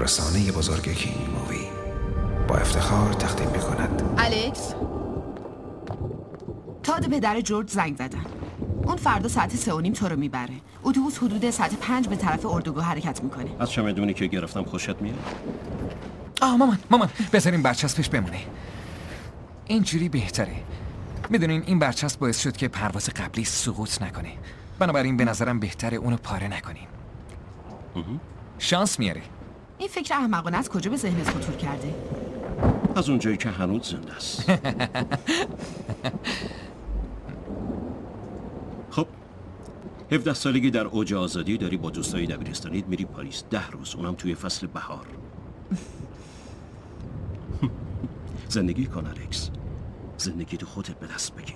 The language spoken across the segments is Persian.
رسانه بزرگ کینگ مووی با افتخار تقدیم می‌کند. الکس، تاد پدر جورج زنگ زدن. اون فردا ساعت 3:30 تو رو میبره. اتوبوس حدود ساعت 5 به طرف اردوگاه حرکت میکنه. از چمدونی که گرفتم خوشت میاد؟ مامان بذارین برچسبش بمونه. اینجوری بهتره. میدونین این برچسب باعث شد که پرواز قبلی سقوط نکنه. بنابراین به نظرم بهتره اونو پاره نکنین. شانس میاره. این فکر احمقانه از کجا به ذهنت خطور کرده؟ از اونجایی که هنوز زنده است. خب 17 سالگی در اوج آزادی داری، با دوستای دبیرستانیت میری پاریس 10 روز، اونم توی فصل بهار. زندگی کن الکس، زندگی تو خودت به دست بگیر.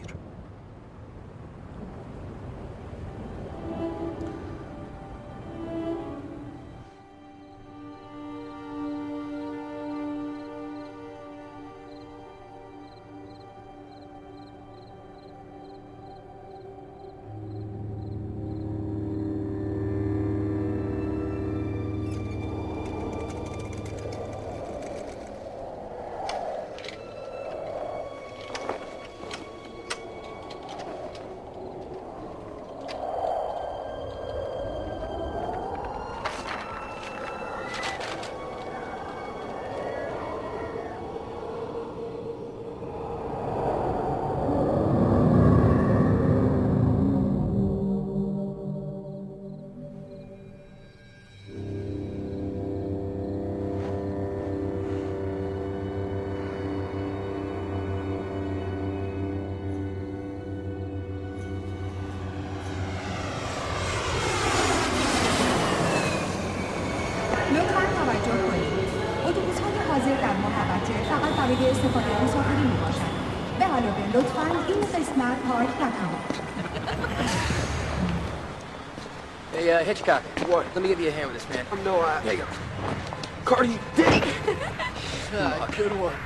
برای استفاده مسافرین میباشد. به علاوه لطفاً این قسمت پارک نکنید. Hey, Hitchcock. What? Let me give you a hand with this, man. No, there you go. Cardi, dig! Good one.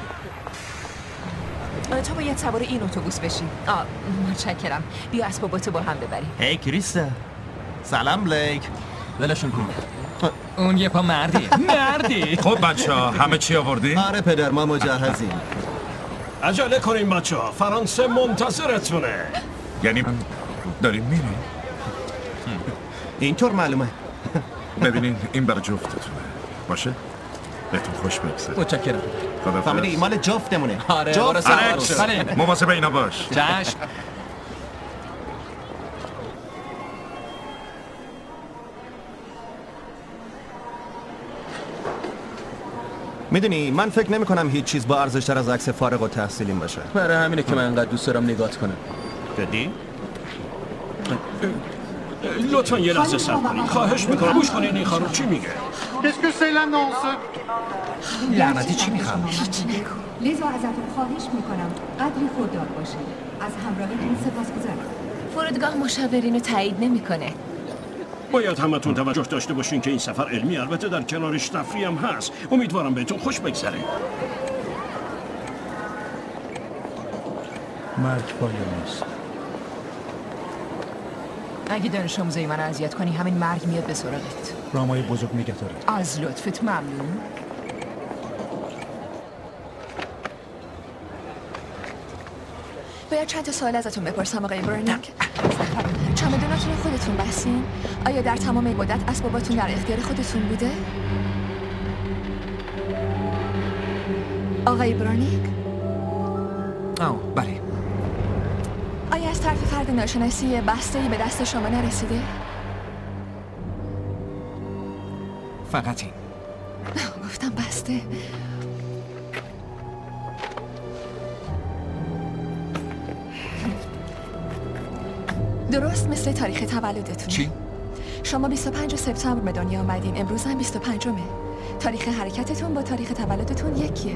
تو باید سوار این اتوبوس بشی. متشکرم. بیا اسباباتو با هم ببریم. هی کریستا. سلام بلیک. ولشون کن. اون یه پا مردی. خب بچه‌ها همه چی آوردین؟ آره پدر، ما مجهزیم. عجله کنین بچه‌ها، فرانسه منتظرتونه. یعنی داریم میریم؟ اینطور معلومه. ببینین این برای جفتتونه. باشه؟ بهتون خوش بگذره. متشکرم. فهمیدی مال جفتمونه. آره برو سوار. مواظب اینا باش. چشم. میدونی من فکر نمی کنم هیچ چیز با ارزش‌تر از عکس فارغ التحصیلیم باشه. برای همینه که من انقدر دوست دارم نگات کنم. جدی؟ لطفاً یه لحظه صبر کنید. خواهش میکنم گوش کنین این خانم چی میگه. لعنتی چی میخوام؟ لذا ازتون خواهش میکنم قدری خوددار باشید. از همراهیتون سپاسگزارم. فرودگاه مشاورین رو تایید نمیکنه. باید همتون توجه داشته باشین که این سفر علمی، البته در کنارش تفریح هم هست. امیدوارم بهتون خوش بگذره. مرگ پایانیست. اگه دانش آموزای من اذیت کنی همین مرگ میاد به سراغت. رامای بزرگ نگهدارت. از لطفت ممنون. باید چند تا سوال ازتون بپرسم آقای برنینگ. چمدوناتون رو خودتون بستین؟ آیا در تمام این مدت اسباباتون در اختیار خودتون بوده؟ آقای برنینگ؟ بله. آیا از طرف فرد ناشناسی بسته‌ای به دست شما نرسیده؟ فقط این. گفتم بسته. درست مثل تاریخ تولدتون. چی؟ شما 25 سپتامبر به دنیا آمدین، امروز هم 25مه. تاریخ حرکتتون با تاریخ تولدتون یکیه.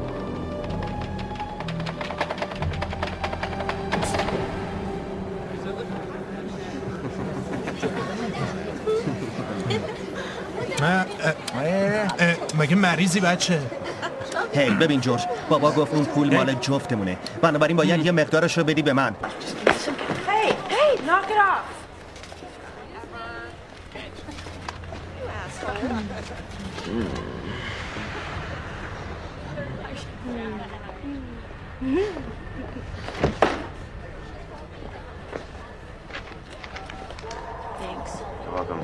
مگه مریضی بچه؟ هی ببین جورج، بابا گفت اون پول مال جفتمونه، بنابراین باید یه مقدارش رو بدی به من. Hey, knock it off. Thanks. You're welcome.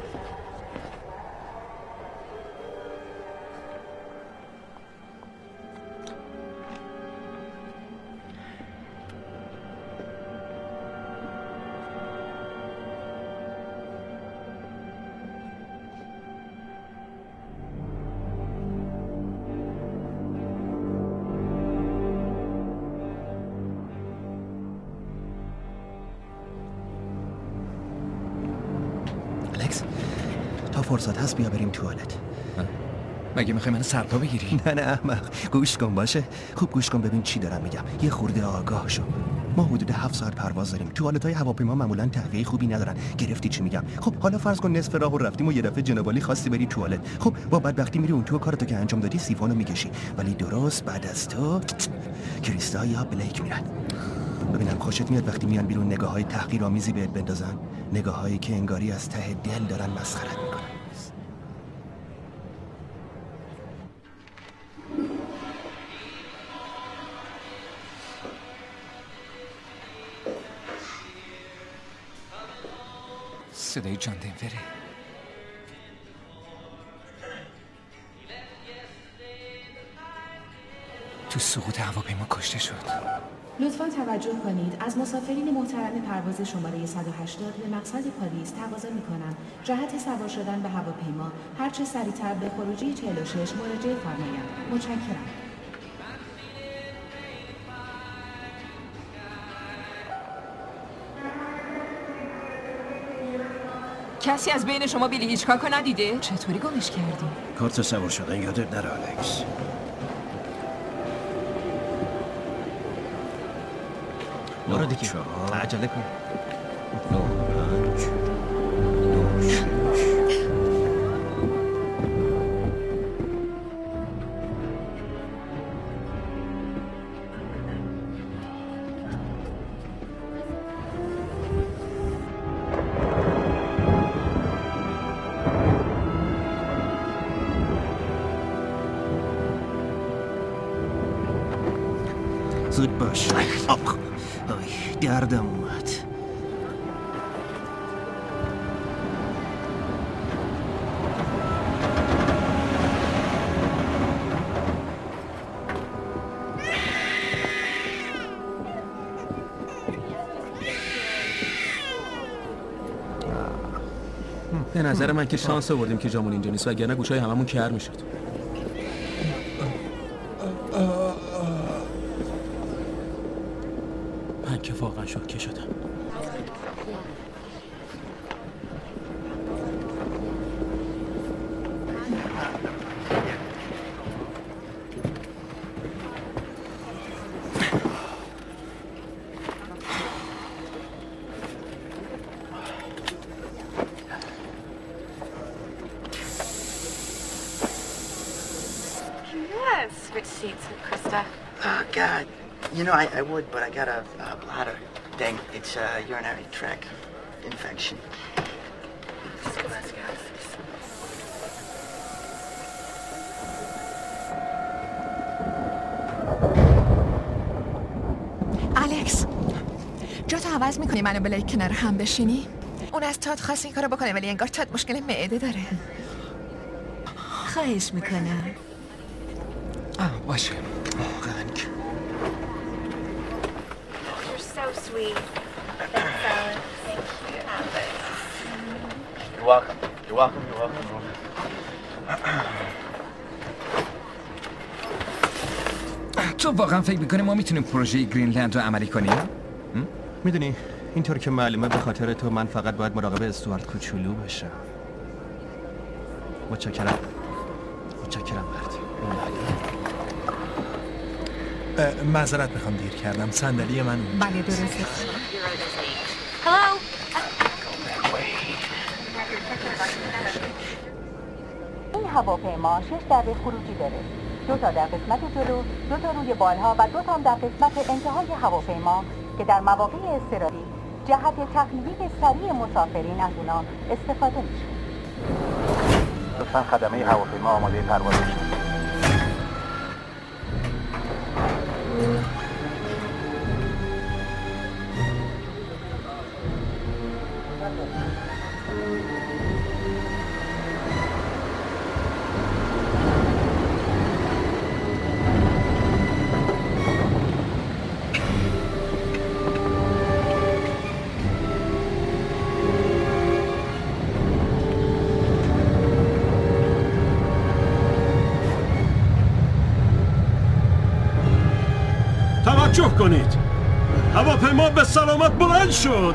الکس تا فرصت هست بیا بریم توالت. مگه میخوای منو سرپا بگیری؟ نه احمق، گوش کن باشه. خوب گوش کن ببین چی دارم میگم. یه خورده آگاه شو. ما حدود 7 ساعت پرواز داریم. توالت‌های هواپیما معمولاً تهویه خوبی ندارن. گرفتی چی میگم؟ خب حالا فرض کن نصف راهو رفتیم و یه دفعه جنابالی خواستی بری توالت. خب با بدبختی میری اون تو کارتو که انجام دادی سیفونو میکشی. ولی درست بعد از تو کریستا یا بلیک میرن. ببینم خوشت میاد وقتی میان بیرون نگاه‌های تحقیرآمیزی بهت بندازن؟ نگاه‌هایی که انگاری از ته دل دارن مسخرت میکنن. صدای جان دنوره. تو سقوط هواپیما کشته شد. لطفاً توجه کنید. از مسافرین محترم پرواز شماره 180 به مقصد پاریس تقاضا می‌کنم جهت سوار شدن به هواپیما هرچه سریعتر به خروجی 46 مراجعه فرمایند. متشکرم. کسی از بین شما بیلی هیچکاکو ندیده؟ چطوری گمش کردی؟ کارت سوار شدن یادت نره الکس. برو دیگه عجله کن. 9 5 9 6 زود باش. آی دردم اومد. به نظر من که شانس آوردیم که جامون اینجا نیست وگرنه گوشای هممون کر میشد. من که واقعا شوکه شدم. Switch seats with Krista. Oh, God. You know, I would, but I got a bladder thing. It's a urinary tract infection. Let's go. الکس، جاتو عوض میکنی منو بلیک کنار هم بشینی؟ اون از تاد خواست این کارو بکنه ولی انگار تاد مشکل معده داره. خواهش میکنم. باشه. You're so sweet. Thanks, Alex. Thank you. You're welcome. You're welcome. You're welcome. تو واقعا فکر میکنی ما میتونیم پروژه گرینلند رو عملی کنیم؟ میدونی اینطور که معلومه به خاطر تو من فقط باید مراقب استوارت کوچولو باشم. متشکرم مرد. معذرت میخوام دیر کردم. صندلی من اونجا. بله درسته. Hello. این هواپیما 6 دره خروجی داره. 2 تا در قسمت جلو، 2 تا روی بالها و 2 تا هم در قسمت انتهای هواپیما که در مواقع اضطراری جهت تخلیه سریع مسافرین از اونا استفاده میشه. لطفاً خدمه هواپیما آماده پرواز باشید. توجه کنید، هواپیما به سلامت بلند شد.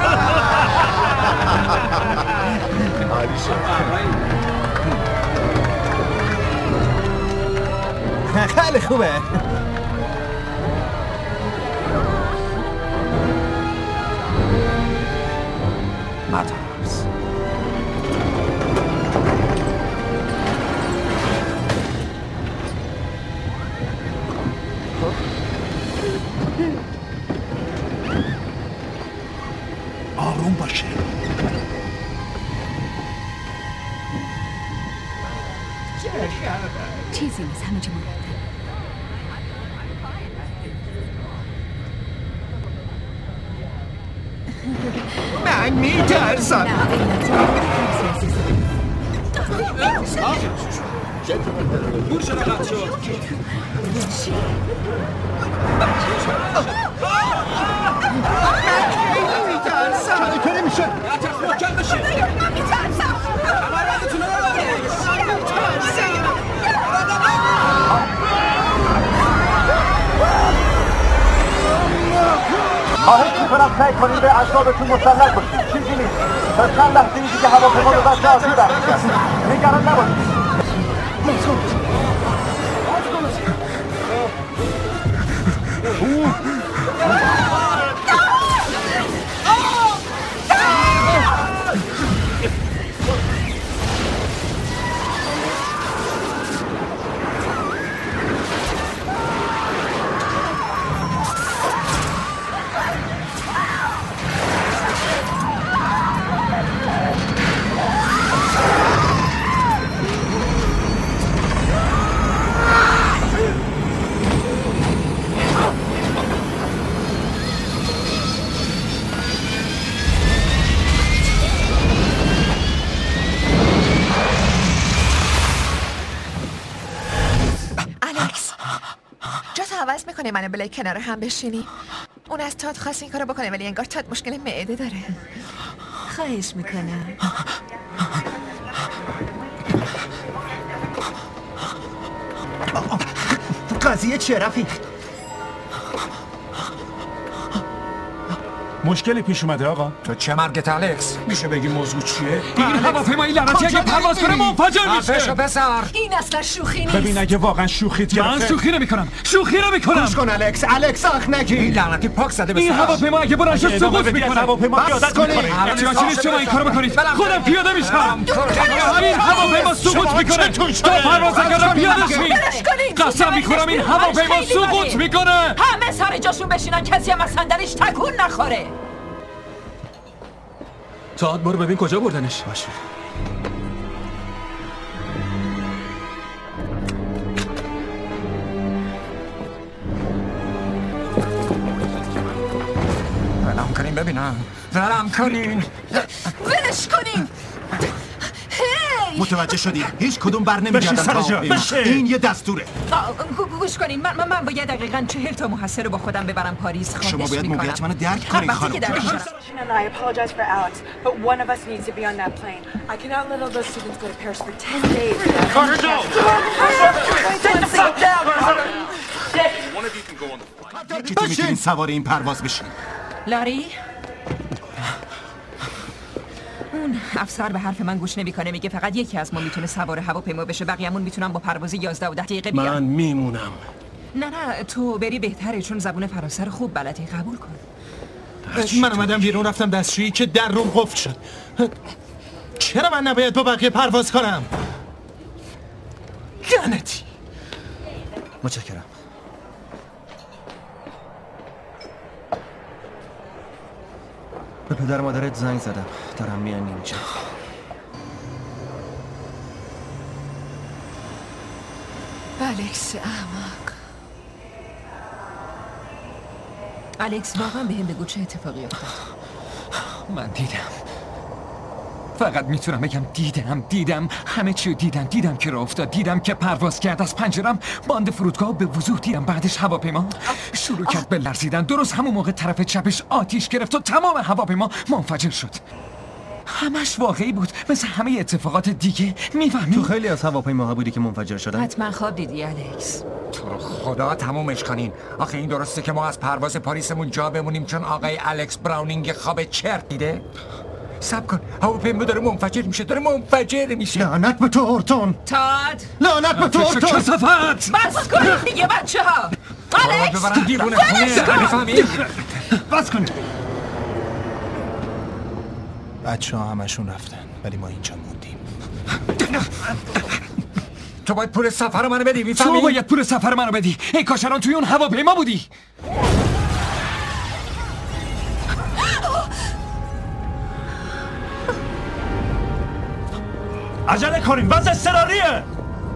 خیلی خوبه. ماترز آروم باشه. چیزی نیست، همه چی مرتب. من میترسم. گوش رقت شد. چطوری میشه؟ محکم بشید. کمربندتون رو ببندید. خواهش میکنم سعی کنید به اعصابتون مسلط باشید. چیزی نیست. تا چند لحظه دیگه هواپیما به بچه آسیب برمی‌گردد. نگران نباشید. عوض میکنه منو بلک کنار هم بشینی. اون از تاد خواست این کارو بکنه ولی انگار تاد مشکل معده داره. خواهش میکنم. قضیه چیه رفیق؟ مشکلی پیش اومده آقا؟ تو چه مرگت الکس؟ میشه بگی موضوع چیه؟ این هواپیمایی لعنتی اگه پرواز کنه منفجر میشه. حرفشو بزار. این اصلا شوخی نیست. ببین اگه واقعا شوخیت گرفته. من شوخی نمیکنم. شوخی نمیکنم. گوش کن الکس آخ نگی. این لعنتی پاک زده به این هواپیما اگه بلند شد سقوط میکنه. هواپیما پیاده میکنه. هرچی نیست شما این کارو بکنید. خودم پیاده میشم. این هواپیما سقوط میکنه. تو پرواز کردم پیاده شید. قسم میخورم این هواپیما سقوط میکنه. همه سر جاشون بشینن کسی هم از صندلیش تکون نخوره. تاد برو ببین کجا بردنش. باشه. ولم کنین ببینم. ولم کنین. ولش کنین. متوجه شدی؟ هیچ کدوم بر نمیگردن سر جا. این یه دستوره. گوش کنین من باید دقیقاً 40 تا محصر رو با خودم ببرم پاریس. خواهش شما باید میکنم. موقعیت منو درک کنین خانم. And I apologize for Alex, but one of us needs to be on that plane. I cannot let all those students go to Paris for 10 days. Carter, no! One of you can go on the flight. که تو میتونین سوار این پرواز بشین. لاری اون افسر به حرف من گوش نمیکنه. میگه فقط یکی از ما میتونه سوار هواپیما بشه، بقیه‌مون میتونن با پرواز 11 و 10 دقیقه بیان. من میمونم. نه تو بری بهتره چون زبون فرانسه رو خوب بلدی. قبول کن. من اومدم بیرون رفتم دستشویی که در روم قفل شد. چرا من نباید با بقیه پرواز کنم؟ لعنتی. متشکرم. به پدر مادرت زنگ زدم. دارم میان اینجا. الکس احمق. الکس واقعا بهم بگو چه اتفاقی افتاد؟ من دیدم. فقط میتونم بگم دیدم همه چی دیدم که راه افتاد، دیدم که پرواز کرد از پنجرم، باند فرودگاه به وضوح دیدم. بعدش هواپیما شروع کرد به لرزیدن. درست همون موقع طرف چپش آتیش گرفت و تمام هواپیما منفجر شد. همش واقعی بود، مثل همه اتفاقات دیگه. میفهمی؟ تو خیلی از هواپیماها بودی که منفجر شدن؟ حتما خواب دیدی الکس. تو رو خدا تمومش کنین. آخه این درسته که ما از پرواز پاریسمون جا بمونیم چون آقای الکس براونینگ خواب چرت دیده؟ صبر کن، هواپیما داره منفجر میشه. لعنت به تو اورتون. تاد، لعنت به تو اورتون. کثافت. بس کنید دیگه بچه‌ها. الکس ببرن دیوونه خونه. میفهمید؟ بس کنید. بچه‌ها همشون رفتن ولی ما اینجا موندیم. تو باید پول سفر منو بدی، میفهمی؟ تو باید پول سفر منو بدی. ای کاش الان توی اون هواپیما بودی. عجله کنیم، وضع اضطراریه.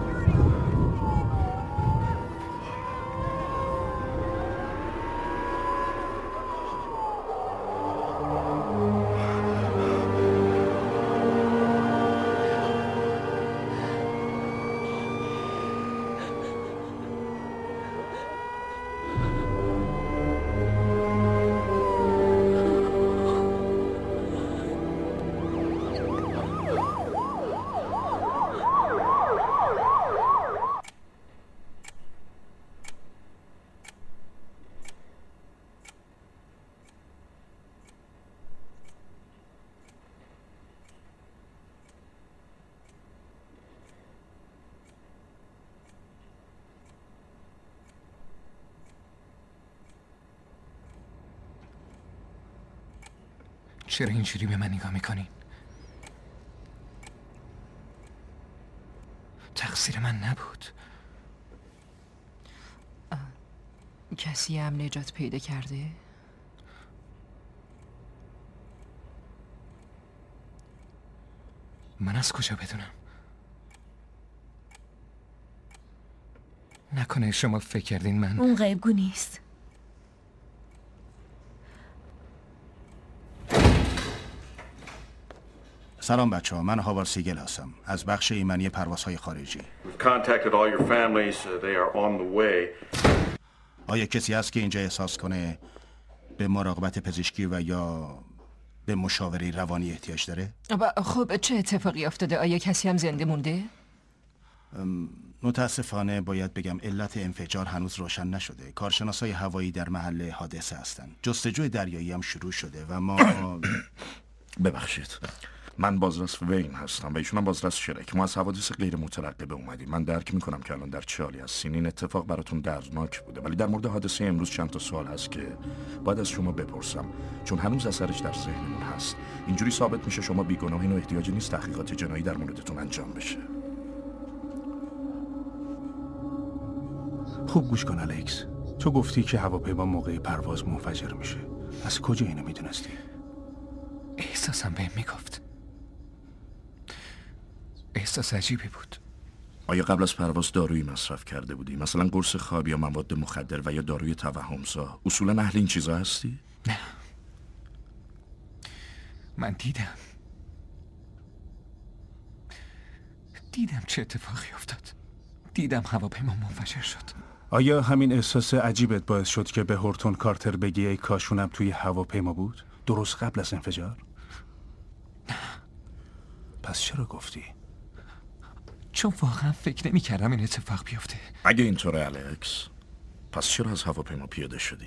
چرا اینجوری به من نگاه میکنین؟ تقصیر من نبود. کسی هم نجات پیدا کرده؟ من از کجا بدونم؟ نکنه شما فکر کردین من اون غیبگو نیست. سلام بچه‌ها، من هاوارد سیگل هستم از بخش ایمنی پروازهای خارجی. آیا کسی هست که اینجا احساس کنه به مراقبت پزشکی و یا به مشاوره روانی احتیاج داره؟ خب چه اتفاقی افتاده؟ آیا کسی هم زنده مونده؟ متاسفانه باید بگم علت انفجار هنوز روشن نشده. کارشناسای هوایی در محل حادثه هستن. جستجوی دریایی هم شروع شده و ما ببخشید، من بازرس وین هستم و ایشون هم بازرس شرک. ما از حوادث غیر مترقبه اومدیم. من درک میکنم که الان در چه حالی هستین. این اتفاق براتون دردناک بوده، ولی در مورد حادثه امروز چند تا سوال هست که باید از شما بپرسم، چون هنوز اثرش در ذهنمون هست. اینجوری ثابت میشه شما بیگناهین و احتیاجی نیست تحقیقات جنایی در موردتون انجام بشه. خوب گوش کن الکس. تو گفتی که هواپیما موقع پرواز منفجر میشه. از کجا اینو میدونستی؟ احساسم بهم میگفت. احساس عجیبی بود. آیا قبل از پرواز دارویی مصرف کرده بودی؟ مثلا قرص خواب یا مواد مخدر و یا داروی توهمزا؟ اصولا اهل این چیزا هستی؟ نه. من دیدم چه اتفاقی افتاد. دیدم هواپیما منفجر شد. آیا همین احساس عجیبت باعث شد که به هورتون کارتر بگی ای کاشونم توی هواپیما بود؟ درست قبل از انفجار؟ نه. پس چرا گفتی؟ چون واقعا فکر نمی کردم این اتفاق بیفته. اگه اینطوره الکس، پس چرا از هواپیما پیاده شدی؟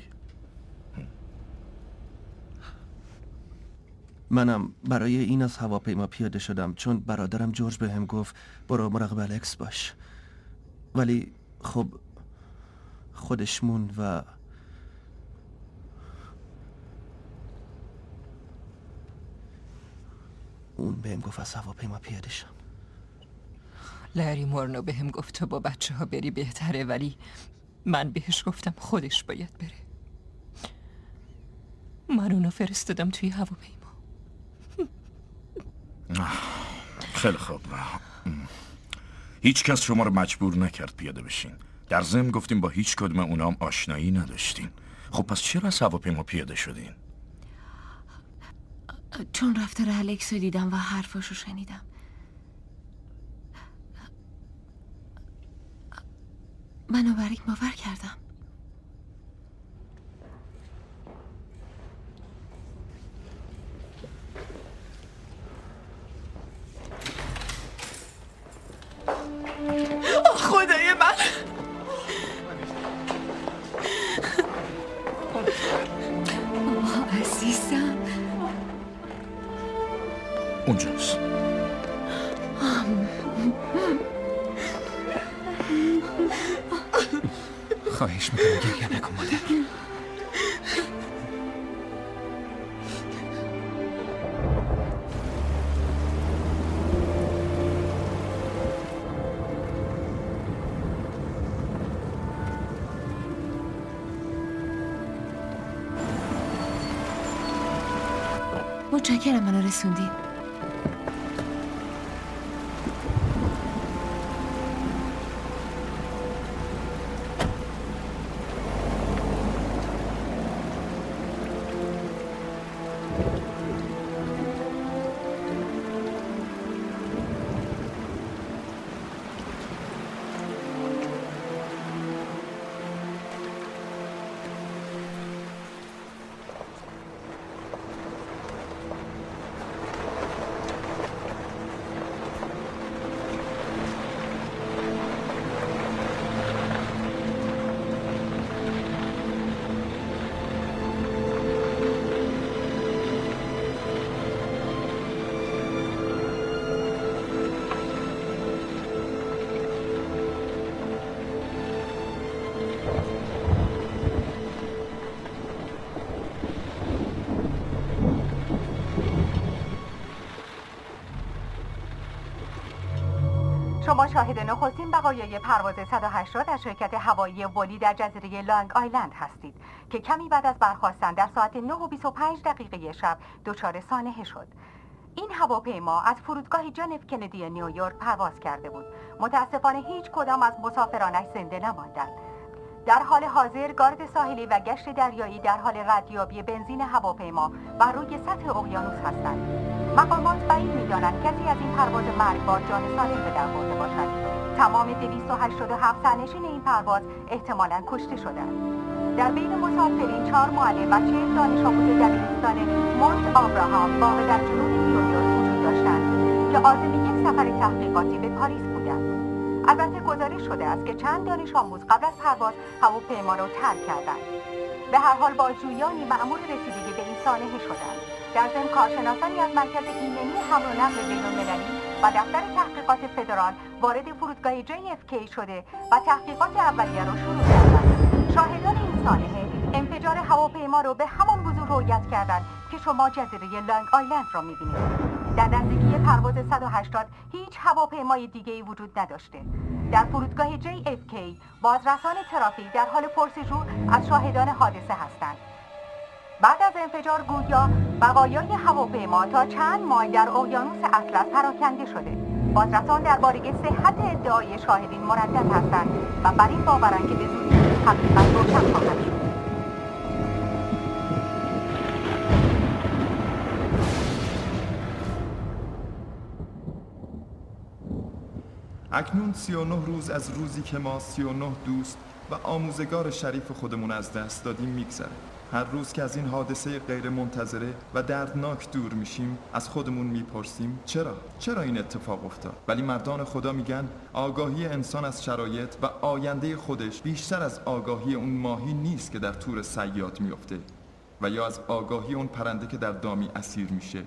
منم برای این از هواپیما پیاده شدم چون برادرم جورج بهم گفت برو مراقب الکس باش. ولی خب خودش موند و اون بهم گفت از هواپیما پیاده شم. لری مورنو بهم گفت تو با بچه ها بری بهتره، ولی من بهش گفتم خودش باید بره. من اونو فرستادم توی هواپیما. خیلی خوب. هیچ کس شما رو مجبور نکرد پیاده بشین. در ضمن گفتیم با هیچ کدوم اونام آشنایی نداشتین. خب پس چرا از هواپیما پیاده شدین؟ چون رفتار الکس رو دیدم و حرفاشو شنیدم. بنابراین باور کردم. خدای من عزیزم اونجاست. خواهش میکنم گریه نکن مادر. متشکرم منو رسوندین. شما شاهد نخستین بقایای پرواز 180 از شرکت هوایی ولی در جزیره لانگ آیلند هستید که کمی بعد از برخاستن در ساعت 9:25 شب دچار سانحه شد. این هواپیما از فرودگاه جان اف کندی نیویورک پرواز کرده بود. متاسفانه هیچ کدام از مسافرانش زنده نماندند. در حال حاضر گارد ساحلی و گشت دریایی در حال ردیابی بنزین هواپیما بر روی سطح اقیانوس هستند. مقامات بعید می‌دانند کسی از این پرواز مرگبار جان سالم به در برده باشد. تمام 287 سرنشین این پرواز احتمالاً کشته شدند. در بین مسافرین 4 معلم و 40 دانش آموز دبیرستان مونت آبراهام واقع در جنوب نیویورک وجود داشتند که عازم یک سفر تحقیقاتی به پاریس بودند. البته گزارش شده است که چند دانش آموز قبل از پرواز هواپیما را ترک کردند. به هر حال بازجویانی مأمور رسیدگی به این سانحه شدند. در ضمن کارشناسانی از مرکز ایمنی حمل و نقل بین‌المللی و دفتر تحقیقات فدرال وارد فرودگاه JFK شده و تحقیقات اولیه را شروع کردند. شاهدان این سانحه انفجار هواپیما را به همان وضوح رویت کردند که شما جزیره لانگ آیلند را می‌بینید. در نزدیکی پرواز 180 هیچ هواپیمای دیگه‌ای وجود نداشته. در فرودگاه JFK بازرسان ترافیک در حال پرسجو از شاهدان حادثه هستند. بعد از انفجار گویا بقایای هواپیما تا چند مایل در اقیانوس اطلس پراکنده شده. بازرسان درباره صحت ادعای شاهدین مردد هستند و بر این باورند که به زودی حقیقت روشن خواهد شد. اکنون 39 روز از روزی که ما 39 دوست و آموزگار شریف خودمون از دست دادیم میگذره. هر روز که از این حادثه غیر منتظره و دردناک دور میشیم از خودمون میپرسیم چرا این اتفاق افتاد؟ ولی مردان خدا میگن آگاهی انسان از شرایط و آینده خودش بیشتر از آگاهی اون ماهی نیست که در تور صیاد میفته و یا از آگاهی اون پرنده که در دامی اسیر میشه.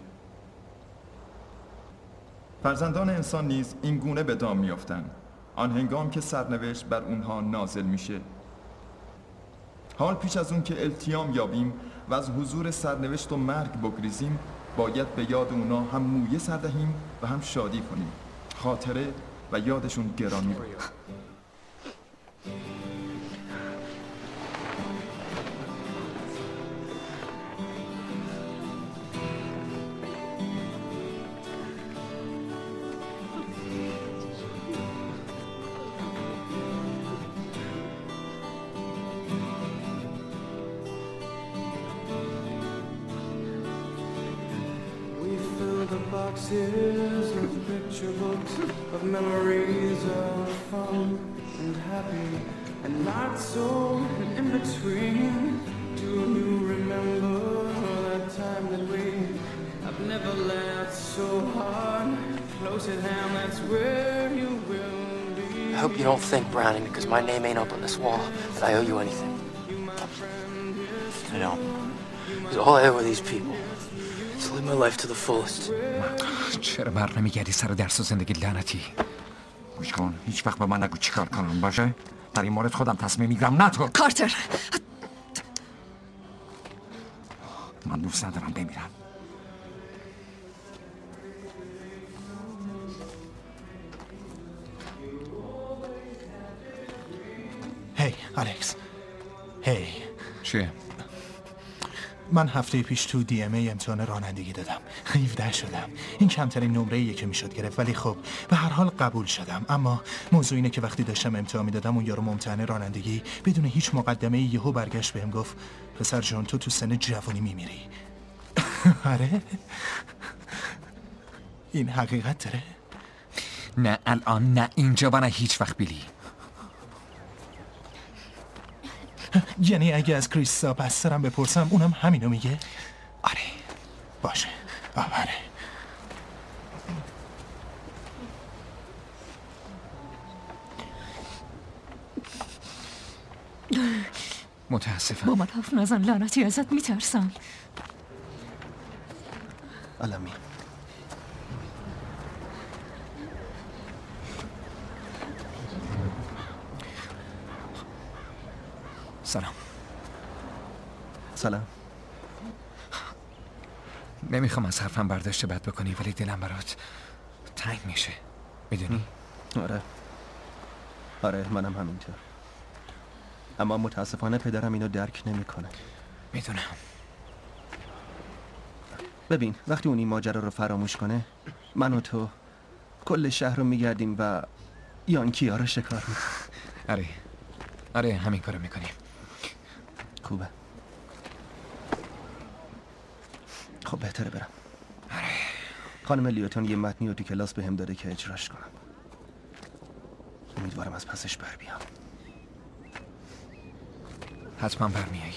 فرزندان انسان نیز این گونه به دام میافتند آن هنگام که سرنوشت بر اونها نازل میشه. حال پیش از اون که التیام یابیم و از حضور سرنوشت و مرگ بگریزیم باید به یاد اونا هم مویه سر دهیم و هم شادی کنیم. خاطره و یادشون گرامی بود. boxes of picture books of memories of fun and happy and not so, and in between. Do you remember that time that I've never laughed so hard? Close at hand, that's where you will be. I hope you don't think, Browning, because my name ain't up on this wall, that I owe you anything. I don't. Because all I owe are these people. To live my life to the fullest. چرا بر نمیگردی سر درس و زندگی لعنتی؟ گوش کن، هیچ وقت به من نگو چی کار کنم، باشه؟ در این مورد خودم تصمیم میگیرم، نه تو. کارتر، من دوست ندارم بمیرم. هی الکس، هی چیه؟ من هفته پیش تو دی ام ای امتحان رانندگی دادم. 17 شدم. این کمترین نمره‌ایه که میشد گرفت، ولی خب به هر حال قبول شدم. اما موضوع اینه که وقتی داشتم امتحان میدادم اون یارو ممتحن رانندگی بدون هیچ مقدمه‌ای یهو برگشت بهم گفت پسر جان تو سن جوانی میمیری. آره؟ این حقیقت داره؟ نه الان، نه اینجا و نه هیچ وقت بیلی. یعنی اگه از کریستا پسترم بپرسم اونم همینو میگه؟ آره. باشه، آره. متاسفم. با من حرف نزن لعنتی، ازت میترسم. الان میام. سلام. سلام. نمیخوام از حرفم برداشت بد بکنی، ولی دلم برات تنگ میشه، میدونی؟ آره منم همینطور. اما متاسفانه پدرم اینو درک نمیکنه. میدونم. ببین وقتی اون این ماجرا رو فراموش کنه، من و تو کل شهر رو میگردیم و یانکی‌ها رو شکار میکنیم. آره همین کارو میکنیم. خوبه. خب بهتره برم. آره. خانم لیوتون یه متنی رو تو کلاس بهم داده که اجراش کنم. امیدوارم از پسش بر بیام. حتما برمیایی.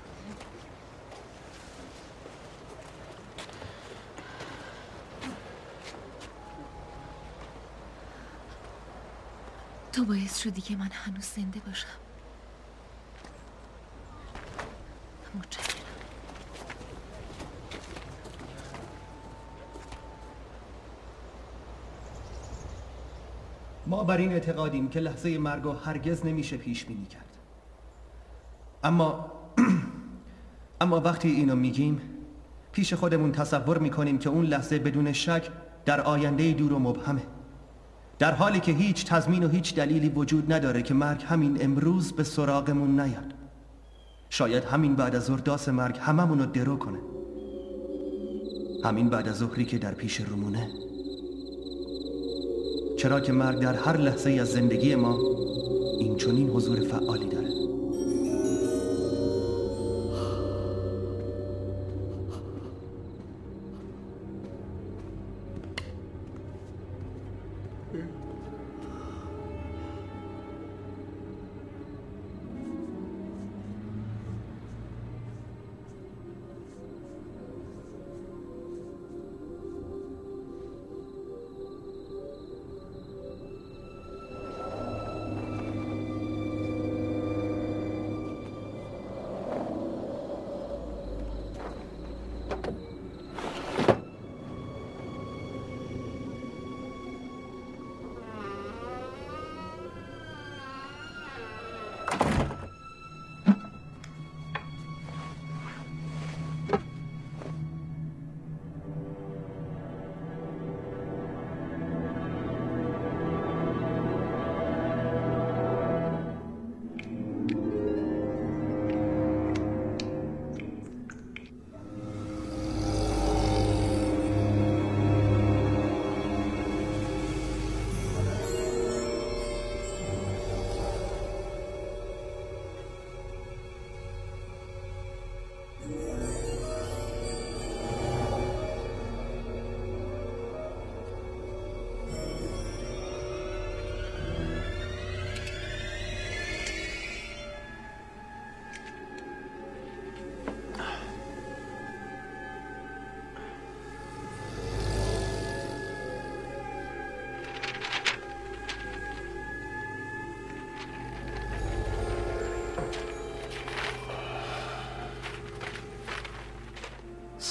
تو باعث شدی که من هنوز زنده باشم. متشکرم. ما بر این اعتقادیم که لحظه مرگ رو هرگز نمیشه پیش بینی کرد. اما وقتی اینو میگیم پیش خودمون تصور میکنیم که اون لحظه بدون شک در آینده دور و مبهمه، در حالی که هیچ تضمین و هیچ دلیلی وجود نداره که مرگ همین امروز به سراغمون نیاد. شاید همین بعد از ظهر داس مرگ هممون رو درو کنه. همین بعد از ظهری که در پیش رومونه. چرا که مرگ در هر لحظه از زندگی ما این چنین حضور فعالی داره.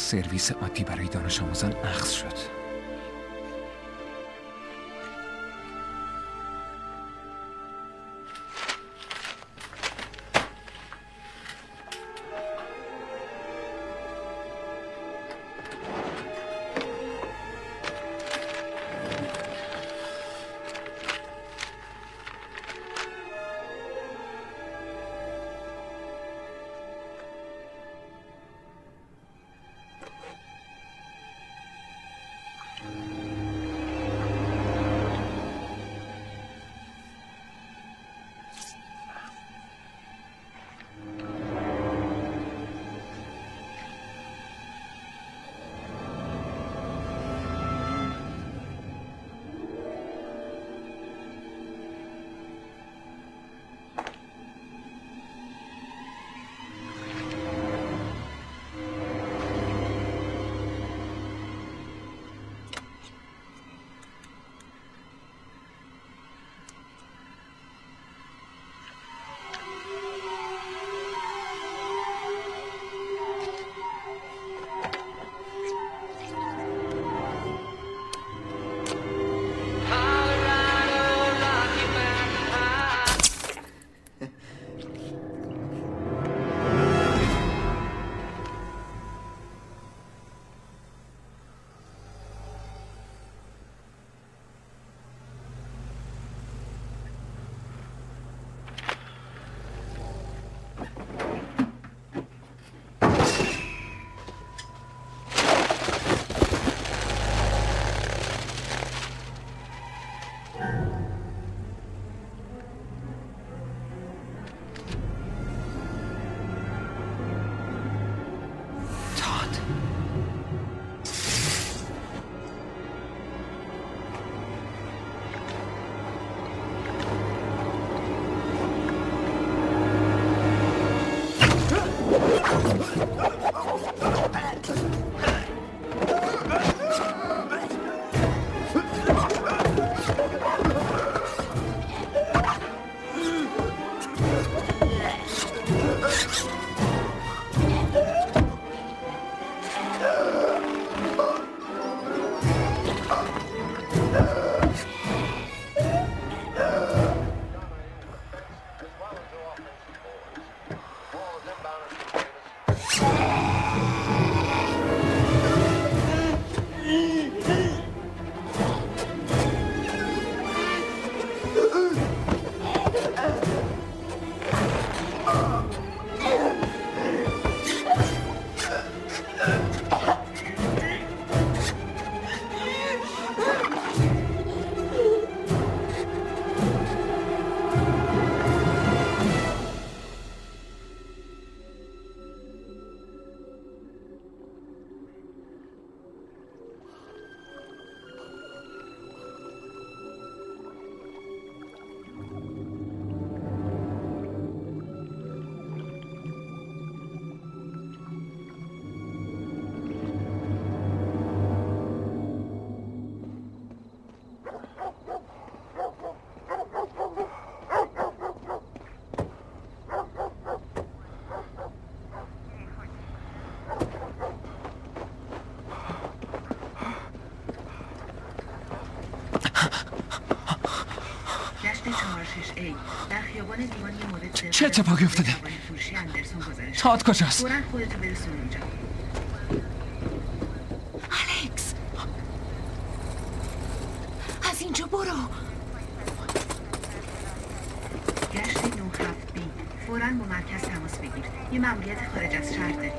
سرویس عادی برای دانش آموزان اخذ شد. چه اتفاقی افتاده؟ تاد کجاست؟ الکس از اینجا برو. گشت 97B فوراً با مرکز تماس بگیر. یه مأموریت خارج از شهر داریم.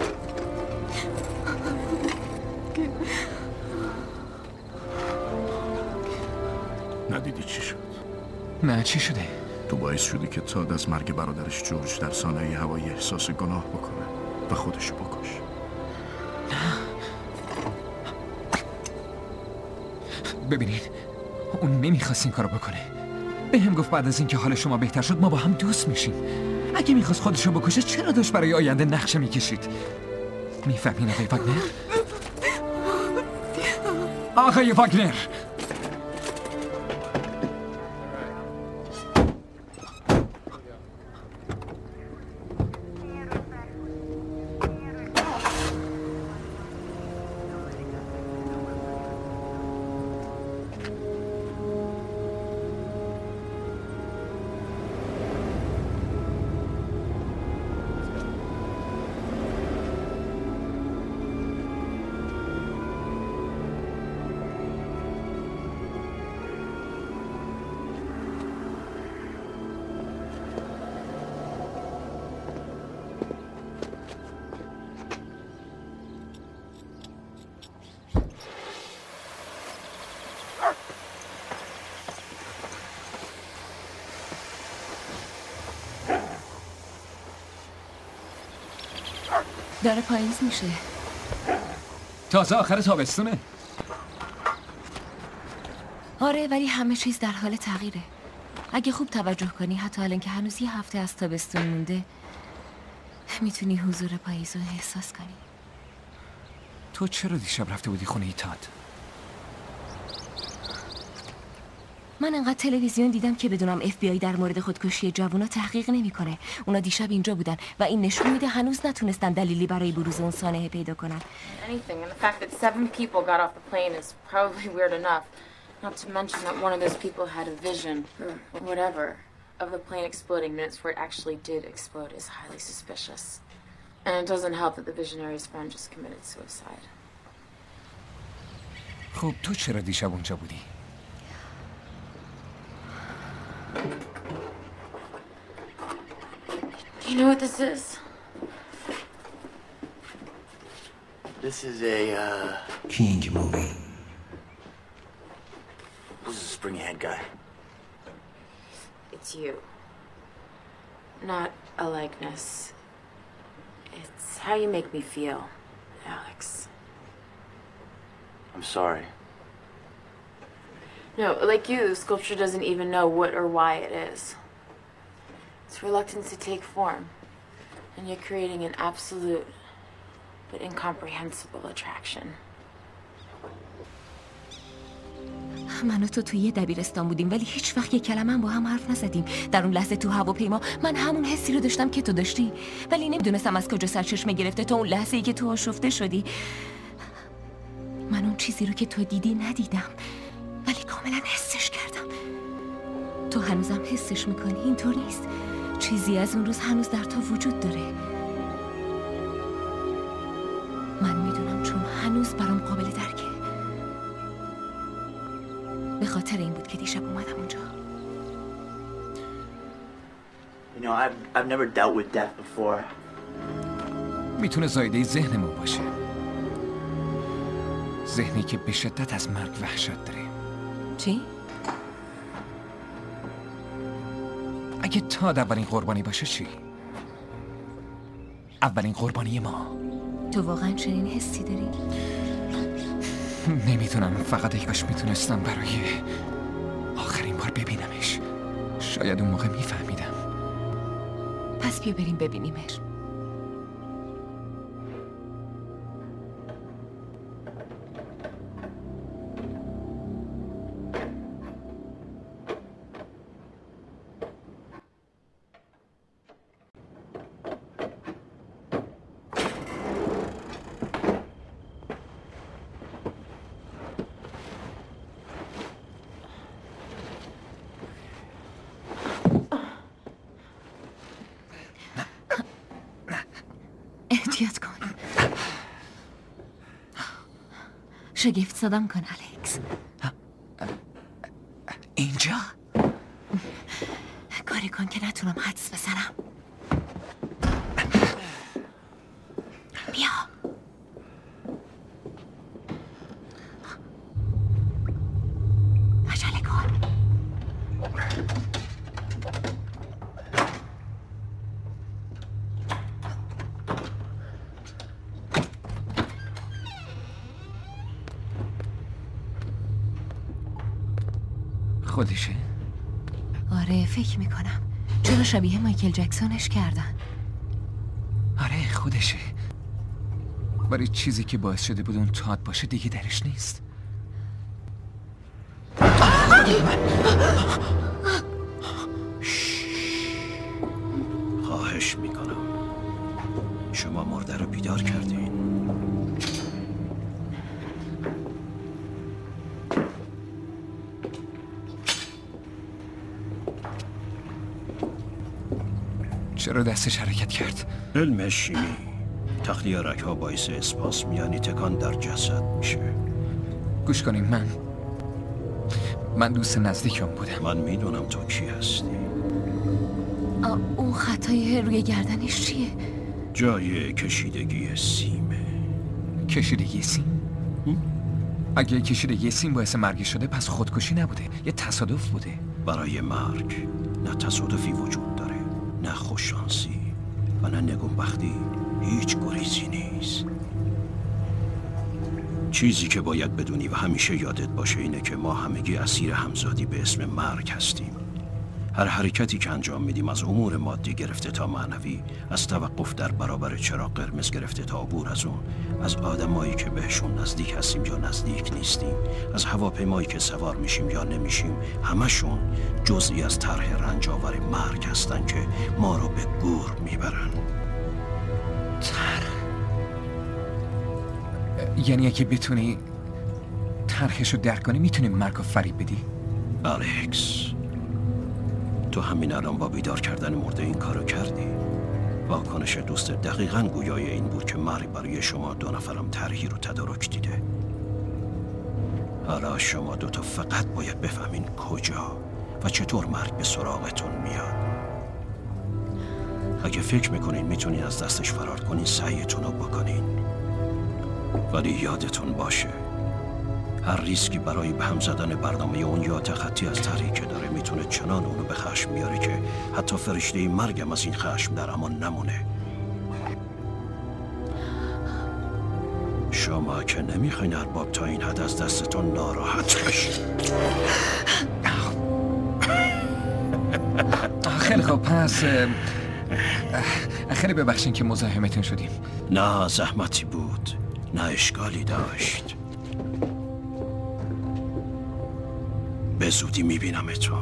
ندیدی چی شد؟ نه چی شده؟ تو باعث شدی که تاد از مرگ برادرش جورج در سانحه هوایی احساس گناه بکنه و خودشو بکش. ببینید اون نمیخواست این کارو بکنه. به هم گفت بعد از اینکه حال شما بهتر شد ما با هم دوست میشیم. اگه میخواست خودشو بکشه چرا داشت برای آینده نقشه میکشید؟ میفهمین آقای واگنر؟ آقای واگنر داره پاییز میشه. تازه آخر تابستونه. آره ولی همه چیز در حال تغییره. اگه خوب توجه کنی حتی الان که هنوز یه هفته از تابستون مونده میتونی حضور پاییز رو احساس کنی. تو چرا دیشب رفته بودی خونه تاد؟ من انقدر تلویزیون دیدم که بدونم FBI در مورد خودکشی جوونا تحقیق نمیکنه. اونا دیشب اینجا بودن و این نشون میده هنوز نتونستن دلیلی برای بروز اون سانحه پیدا کنن. Anything, and the fact that 7 people got off the plane is probably weird enough. Not to mention that one of those people had a vision, or whatever, of the plane exploding minutes before it actually did explode is highly suspicious. And it doesn't help that the visionary's friend just committed suicide. خب تو چرا دیشب اونجا بودی؟ Do you know what this is? This is a, King movie. Who's the spring-head guy? It's you. Not a likeness. It's how you make me feel, Alex. I'm sorry. No, like you, sculpture doesn't even know what or why it is. It's reluctant to take form. And you're creating an absolute but incomprehensible attraction. من و تو توی یه دبیرستان بودیم ولی هیچ وقت یک کلمه با هم حرف نزدیم. در اون لحظه تو هواپیما من همون حسی رو داشتم که تو داشتی ولی نمیدونستم از کجا سرچشمه گرفته تا اون لحظه‌ای که تو آشفته شدی. من اون چیزی رو که تو دیدی ندیدم ولی کاملا حسش کردم. تو هنوزم حسش میکنی؟ اینطور نیست؟ چیزی از اون روز هنوز در تو وجود داره. من میدونم چون هنوز برام قابل درکه. به خاطر این بود که دیشب اومدم اونجا. You know, I've never dealt with death before. میتونه زایده ذهنمون باشه. ذهنی که به شدت از مرگ وحشت داره. چی؟ اگه تاد اولین قربانی باشه چی؟ اولین قربانی ما. تو واقعا چنین حسی داری؟ نمیدونم، فقط ای کاش میتونستم برای آخرین بار ببینمش. شاید اون موقع میفهمیدم. پس بیا بریم ببینیمش. احتیاط کن. شگفت زدم کن الکس. اینجا؟ کاری کن که نتونم حدس بزنم. بیا. عجله کن. خودشه؟ آره فکر میکنم. چرا شبیه مایکل جکسونش کردن؟ آره خودشه. ولی چیزی که باعث شده بود اون تاد باشه دیگه درش نیست. خواهش میکنم شما مرده رو بیدار کردین. چرا دستش حرکت کرد؟ علم شیمی تخلیه رگ‌ها باعث اسپاسم یعنی تکان در جسد میشه. گوش کنیم، من دوست نزدیکم بودم. من میدونم تو کی هستی. اون خطای روی گردنش چیه؟ جای کشیدگی سیمه. کشیدگی سیم؟ اگه کشیدگی سیم باعث مرگ شده پس خودکشی نبوده، یه تصادف بوده. برای مرگ نه تصادفی وجود داره نه خوششانسی. و نه نگونبختی. هیچ گریزی نیست. چیزی که باید بدونی و همیشه یادت باشه اینه که ما همگی اسیر همزادی به اسم مرگ هستیم. هر حرکتی که انجام میدیم، از امور مادی گرفته تا معنوی، از توقف در برابر چراغ قرمز گرفته تا عبور از اون، از آدمایی که بهشون نزدیک هستیم یا نزدیک نیستیم، از هواپیمایی که سوار میشیم یا نمیشیم، همشون جزئی از طرح رنجاور مرگ هستن که ما رو به گور میبرن. یعنی اگه بتونی طرحشو درک کنی میتونی مرگ رو فریب بدی؟ الکس، تو همین الان با بیدار کردن مرده این کارو کردی. واکنش دوست دقیقاً گویای این بود که مرگ برای شما دو نفرم طرحی رو تدارک دیده. حالا شما دوتا فقط باید بفهمین کجا و چطور مرگ به سراغتون میاد. اگه فکر میکنین میتونین از دستش فرار کنین، سعیتون رو بکنین. ولی یادتون باشه هر ریسکی برای به هم زدن برنامه اون یا تخطی از طرحی که داره میتونه چنان اونو به خشم بیاره که حتی فرشته مرگم از این خشم در امان نمونه. شما که نمیخواین ارباب تا این حد از دستتون ناراحت بشه. خیلی خب، پس خیلی ببخشین که مزاحمتون شدیم. نه زحمتی بود، نه اشکالی داشت. به زودی میبینمتون.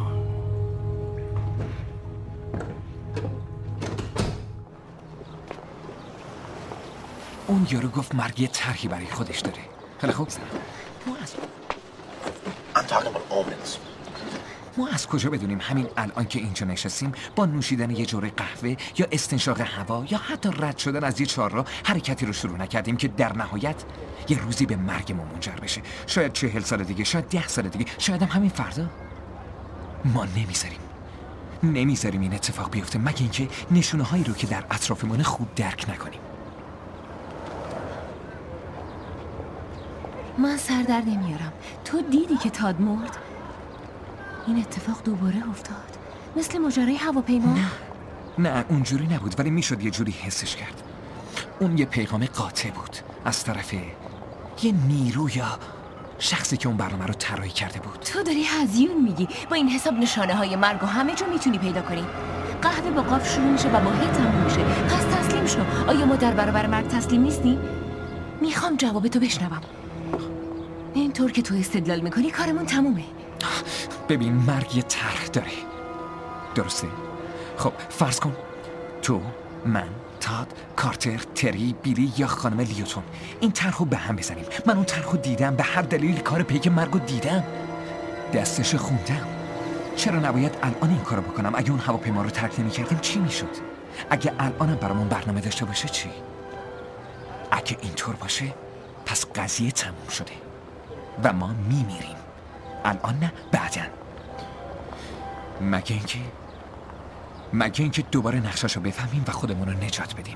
اون یارو گفت مرگ یه طرحی برای خودش داره. خیلی خوب. ما از کجا بدونیم همین الان که اینجا نشستیم با نوشیدن یه جرعه قهوه یا استنشاق هوا یا حتی رد شدن از یه چهارراه حرکتی رو شروع نکردیم که در نهایت یه روزی به مرگمون منجر بشه. شاید 40 سال دیگه، شاید 10 سال دیگه، شاید هم همین فردا. ما نمیذاریم این اتفاق بیفته مگه اینکه نشونه هایی رو که در اطرافمون خوب درک نکنیم. من سر در نمیارم. تو دیدی که تاد مرد؟ این اتفاق دوباره افتاد مثل ماجرای هواپیما؟ نه اونجوری نبود، ولی میشد یه جوری حسش کرد. اون یه پیغام قاطع بود از طرف یه نیرو یا شخصی که اون برنامه رو طراحی کرده بود. تو داری هزیون میگی. با این حساب نشانه های مرگ و همه جا میتونی پیدا کنی. قهوه با قاف شروع میشه و با هی تموم میشه. پس تسلیم شو. آیا ما در برابر مرگ تسلیم نیستیم؟ میخوام جواب تو بشنوم. اینطور که تو استدلال میکنی کارمون تمومه. ببین، مرگ یه طرح داره، درسته؟ خب فرض کن تو، من، تاد، کارتر، تری، بیلی یا خانم لیوتون این طرح رو به هم بزنیم. من اون طرح رو دیدم، به هر دلیل کار پیک مرگ رو دیدم، دستش خوندم. چرا نباید الان این کارو بکنم؟ اگه اون هواپیما رو ترک نمی‌کردیم چی میشد؟ اگه الانم برامون برنامه داشته باشه چی؟ اگه اینطور باشه پس قضیه تموم شده و ما میمیریم. الان نه، بعدن. مگه اینکه دوباره نقشاشو بفهمیم و خودمون رو نجات بدیم.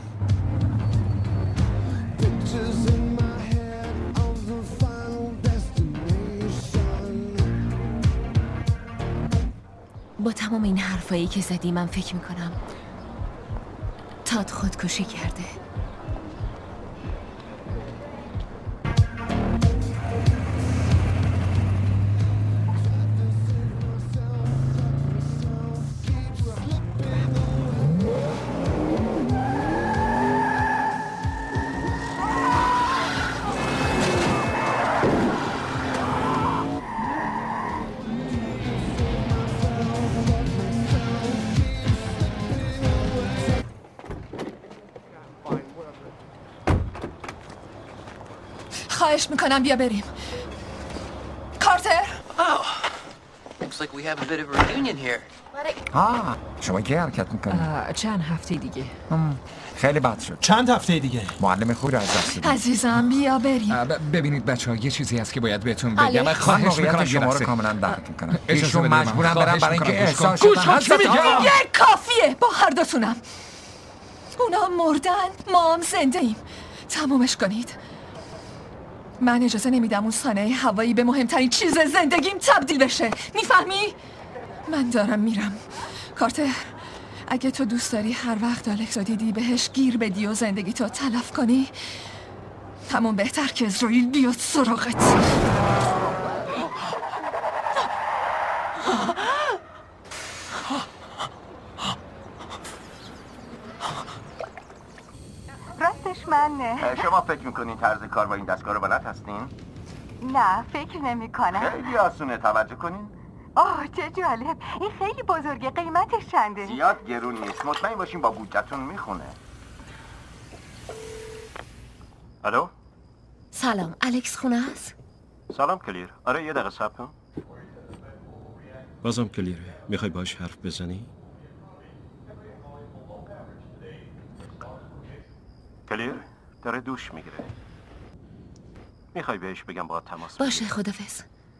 با تمام این حرفایی که زدی من فکر میکنم تاد خودکشی کرده. خواهش میکنم بیا بریم. کارتر. Looks like we have a bit of a reunion here. شما که حرکت میکنی؟ چند هفته دیگه. خیلی بد شد. چند هفته دیگه؟ معلم خوب از دست دادی. عزیزم بیا بریم. ببینید بچه‌ها، یه چیزی هست که باید بهتون الکس. بگم. خواهش میکنم شما رو کاملا درک میکنم. ایشون مجبورم برم برای اینکه احساس گوش کن چی میگم. دیگه کافیه با هر دوتونم. اونا مردن، ما هم زنده ایم. تمومش کنید. من اجازه نمیدم اون صحنه هوایی به مهمترین چیز زندگیم تبدیل بشه. میفهمی؟ من دارم میرم. کارتر، اگه تو دوست داری هر وقت الکس رو دیدی بهش گیر بدی و زندگی تو تلف کنی، همون بهتر که اسرائیل بیاد سراغت. راستش من شما فکر میکنین طرز کار با این دستگاه رو بلد هستین؟ نه فکر نمی کنم. خیلی آسونه، توجه کنین. آه چه جالب، این خیلی بزرگه. قیمتش چنده؟ زیاد گرون نیست، مطمئن باشین با بودجه‌تون میخونه. الو؟ سلام، الکس خونه است؟ سلام کلیر. آره یه دقیقه صبر کن. بازم کلیره، میخوای باش حرف بزنی؟ کلیر داره دوش میگیره. میخوای بهش بگم باهات تماس باشه خدافظ.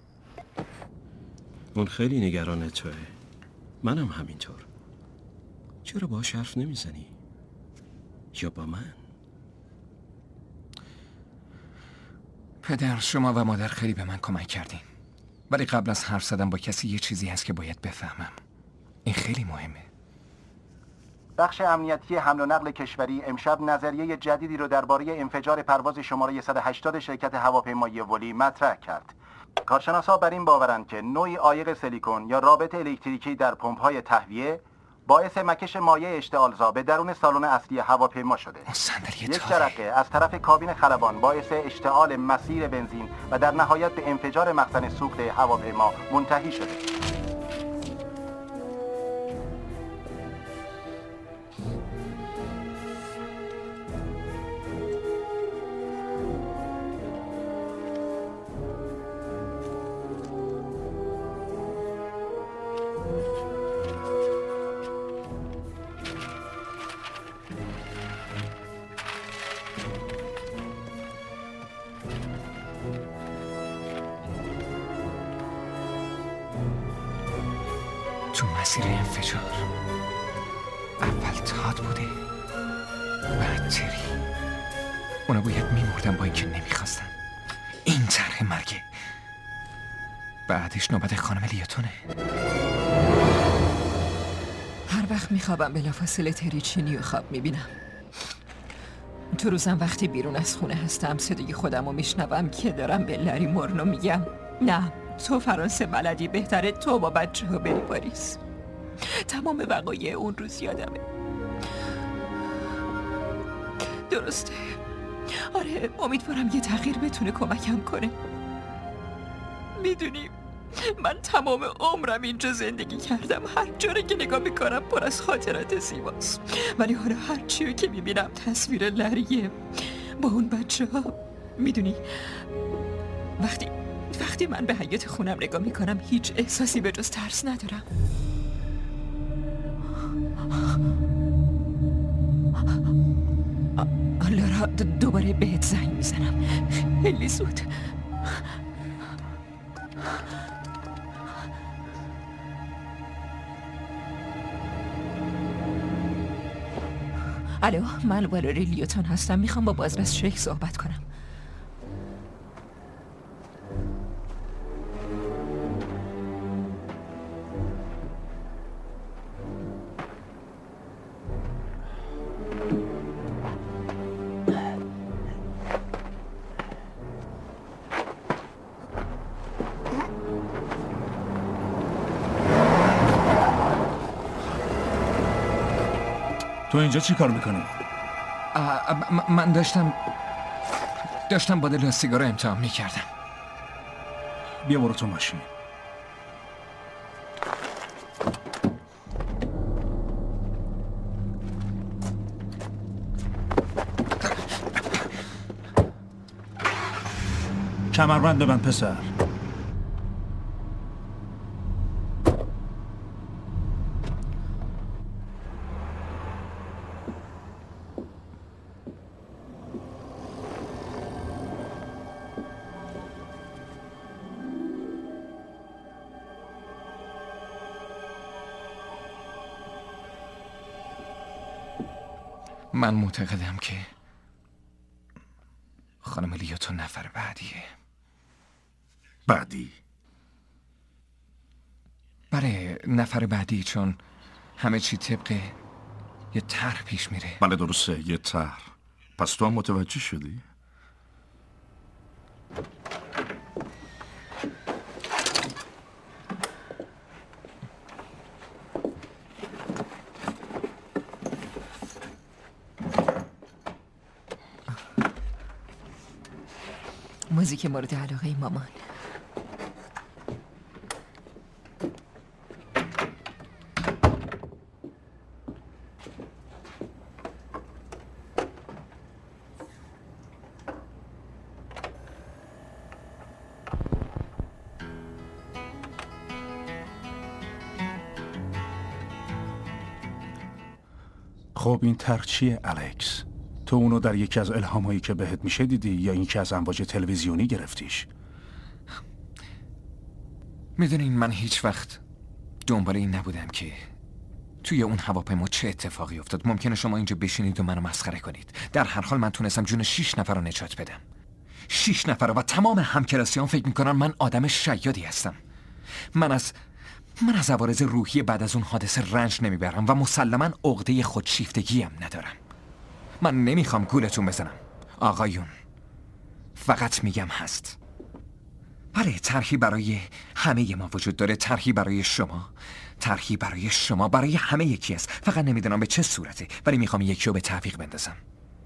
اون خیلی نگران توه. منم همینطور. چرا باهاش حرف نمیزنی؟ یا با من؟ پدر، شما و مادر خیلی به من کمک کردین، ولی قبل از حرف زدن با کسی یه چیزی هست که باید بفهمم. این خیلی مهمه. بخش امنیتی حمل و نقل کشوری امشب نظریه جدیدی رو درباره انفجار پرواز شماره 180 شرکت هواپیمایی ولی مطرح کرد. کارشناسا بر این باورند که نوعی عایق سیلیکون یا رابط الکتریکی در پمپ‌های تهویه باعث مکش مایع اشتعال‌زا به درون سالن اصلی هواپیما شده. یک جرقه از طرف کابین خلبان باعث اشتعال مسیر بنزین و در نهایت به انفجار مخزن سوخت هواپیما منتهی شده. تو مسیر انفجار اول تاد بوده، بعد تری. اونا باید میمردن با اینکه نمیخواستن. این طرح مرگه. بعدش نوبت خانم لیوتونه. هر وقت میخوابم بلافاصله تری چینی و خواب میبینم. تو روزم وقتی بیرون از خونه هستم صدای خودم رو میشنوم که دارم به لری مورنو میگم نه تو فرانسه بلدی، بهتره تو با بچه ها بری پاریس. تمام وقایع اون روز یادمه. درسته. آره امیدوارم یه تغییر بتونه کمکم کنه. میدونی من تمام عمرم اینجا زندگی کردم، هر جوری که نگاه میکنم پر از خاطرات زیباست، ولی حالا هر چیو که میبینم تصویر لریه با اون بچه ها. میدونی وقتی من به حیاط خونم نگاه میکنم هیچ احساسی به جز ترس ندارم. لارا دوباره بهت زنگ میزنم خیلی زود. الو، من والری لیوتون هستم. میخوام با بازرس شیخ صحبت کنم. تو اینجا چی کار میکنی؟ من داشتم با دل سیگارو امتحان میکردم. بیا برو تو ماشین. کمربند ببند پسر. من معتقدم که خانم لیوتون نفر بعدیه. بعدی؟ بله نفر بعدی، چون همه چی طبق یه طرح پیش میره. بله درسته، یه طرح. پس تو هم متوجه شدی؟ موزیک مورد علاقه مامان. خب این طرح چیه الکس؟ تو اونو در یکی از الهامایی که بهت میشه دیدی یا اینکه از امواج تلویزیونی گرفتیش؟ میدونین من هیچ وقت دنبال این نبودم که توی اون هواپیما چه اتفاقی افتاد. ممکنه شما اینجا بشینید و منو مسخره کنید. در هر حال من تونستم جون 6 نفر رو نجات بدم. 6 نفر و تمام همکلاسیان فکر میکنن من آدم شیادی هستم. من از عوارض روحی بعد از اون حادثه رنج نمیبرم و مسلماً عقده خودشیفتگی هم ندارم. من نمیخوام گولتون بزنم آقایون، فقط میگم هست. بله طرحی برای همه ما وجود داره، طرحی برای شما، طرحی برای شما، برای همه یکی است. فقط نمیدونم به چه صورته، ولی میخوام یکی رو به تعویق بندازم.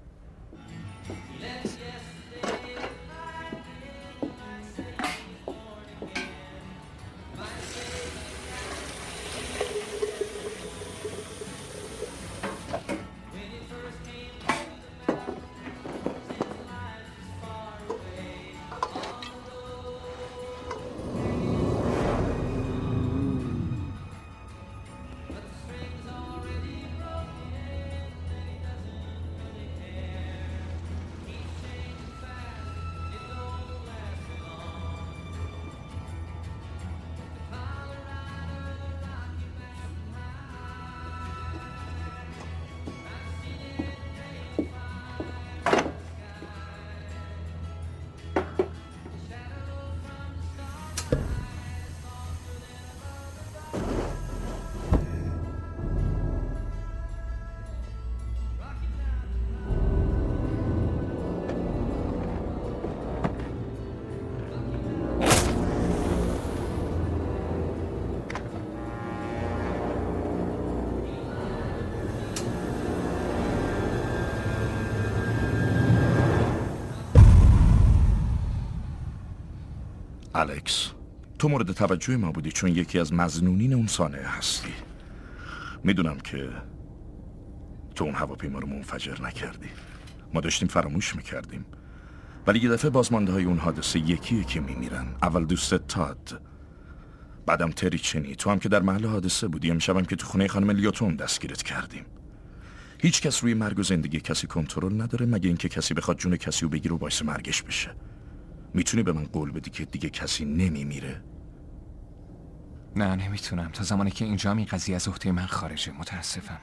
الکس، تو مورد توجه ما بودی چون یکی از مظنونین اون صحنه هستی. میدونم که تو اون هواپیما رو منفجر نکردی. ما داشتیم فراموش میکردیم. ولی یه دفعه بازمانده های اون حادثه یکی میمیرن. اول دوستت تاد، بعدم تریچنی، تو هم که در محل حادثه بودی. امشبم که تو خونه خانم لیوتون دستگیرت کردیم. هیچ کس روی مرگ و زندگی کسی کنترل نداره مگه اینکه کسی بخواد جون کسی رو بگیره و باعث مرگش بشه. میتونی به من قول بدی که دیگه کسی نمیمیره؟ نه نمیتونم. تا زمانی که اینجا این قضیه از عهده من خارجه. متاسفم.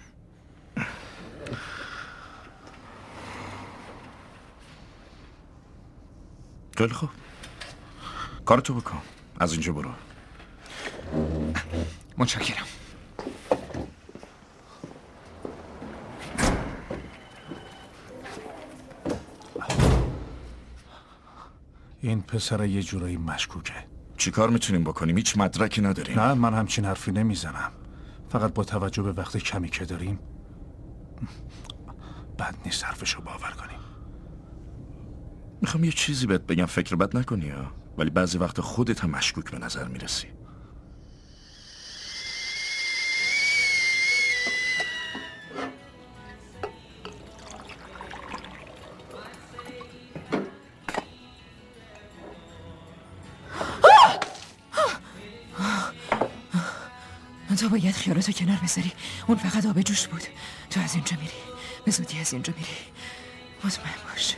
خیلی خوب، کارتو بکن. از اینجا برو. متشکرم. این پسر یه جورایی مشکوکه. چی کار میتونیم بکنیم؟ هیچ مدرکی نداریم. نه من همچین حرفی نمیزنم. فقط با توجه به وقت کمی که داریم بد نیست حرفشو باور کنیم. میخوام یه چیزی بهت بگم، فکر بد نکنی ها، ولی بعضی وقت خودت هم مشکوک به نظر میرسی. تو باید خیالاتو کنار بذاری. اون فقط آب جوش بود. تو از اینجا میری، به زودی از اینجا میری. مطمئن باش.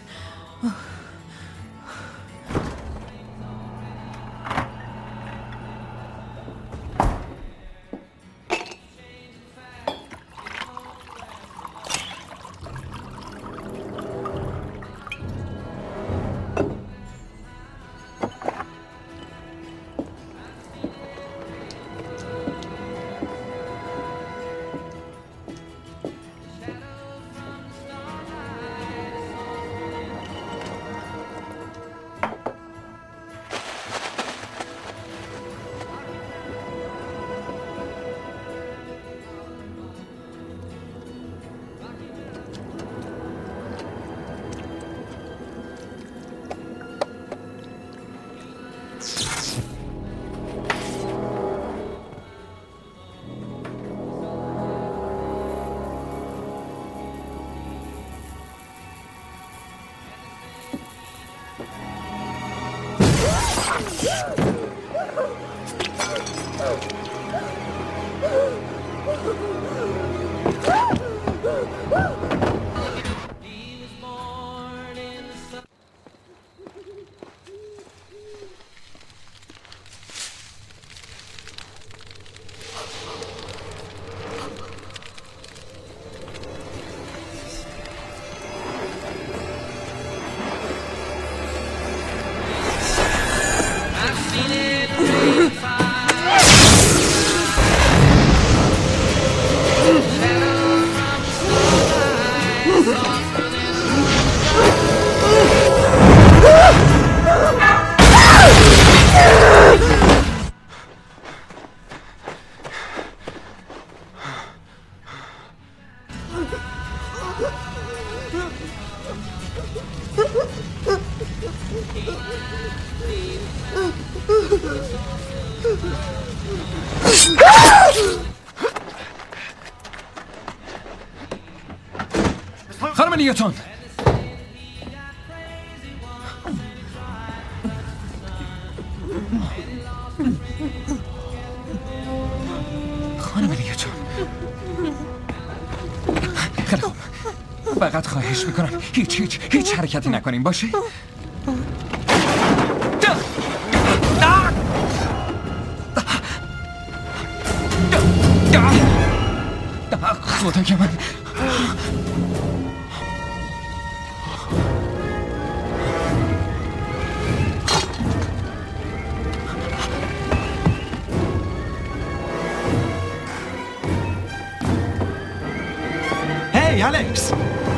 خانم نیوتن، خانم نیوتن، خیلی خوب، فقط خواهش میکنم هیچ حرکتی نکنیم، باشه؟ خدای من، هی الکس،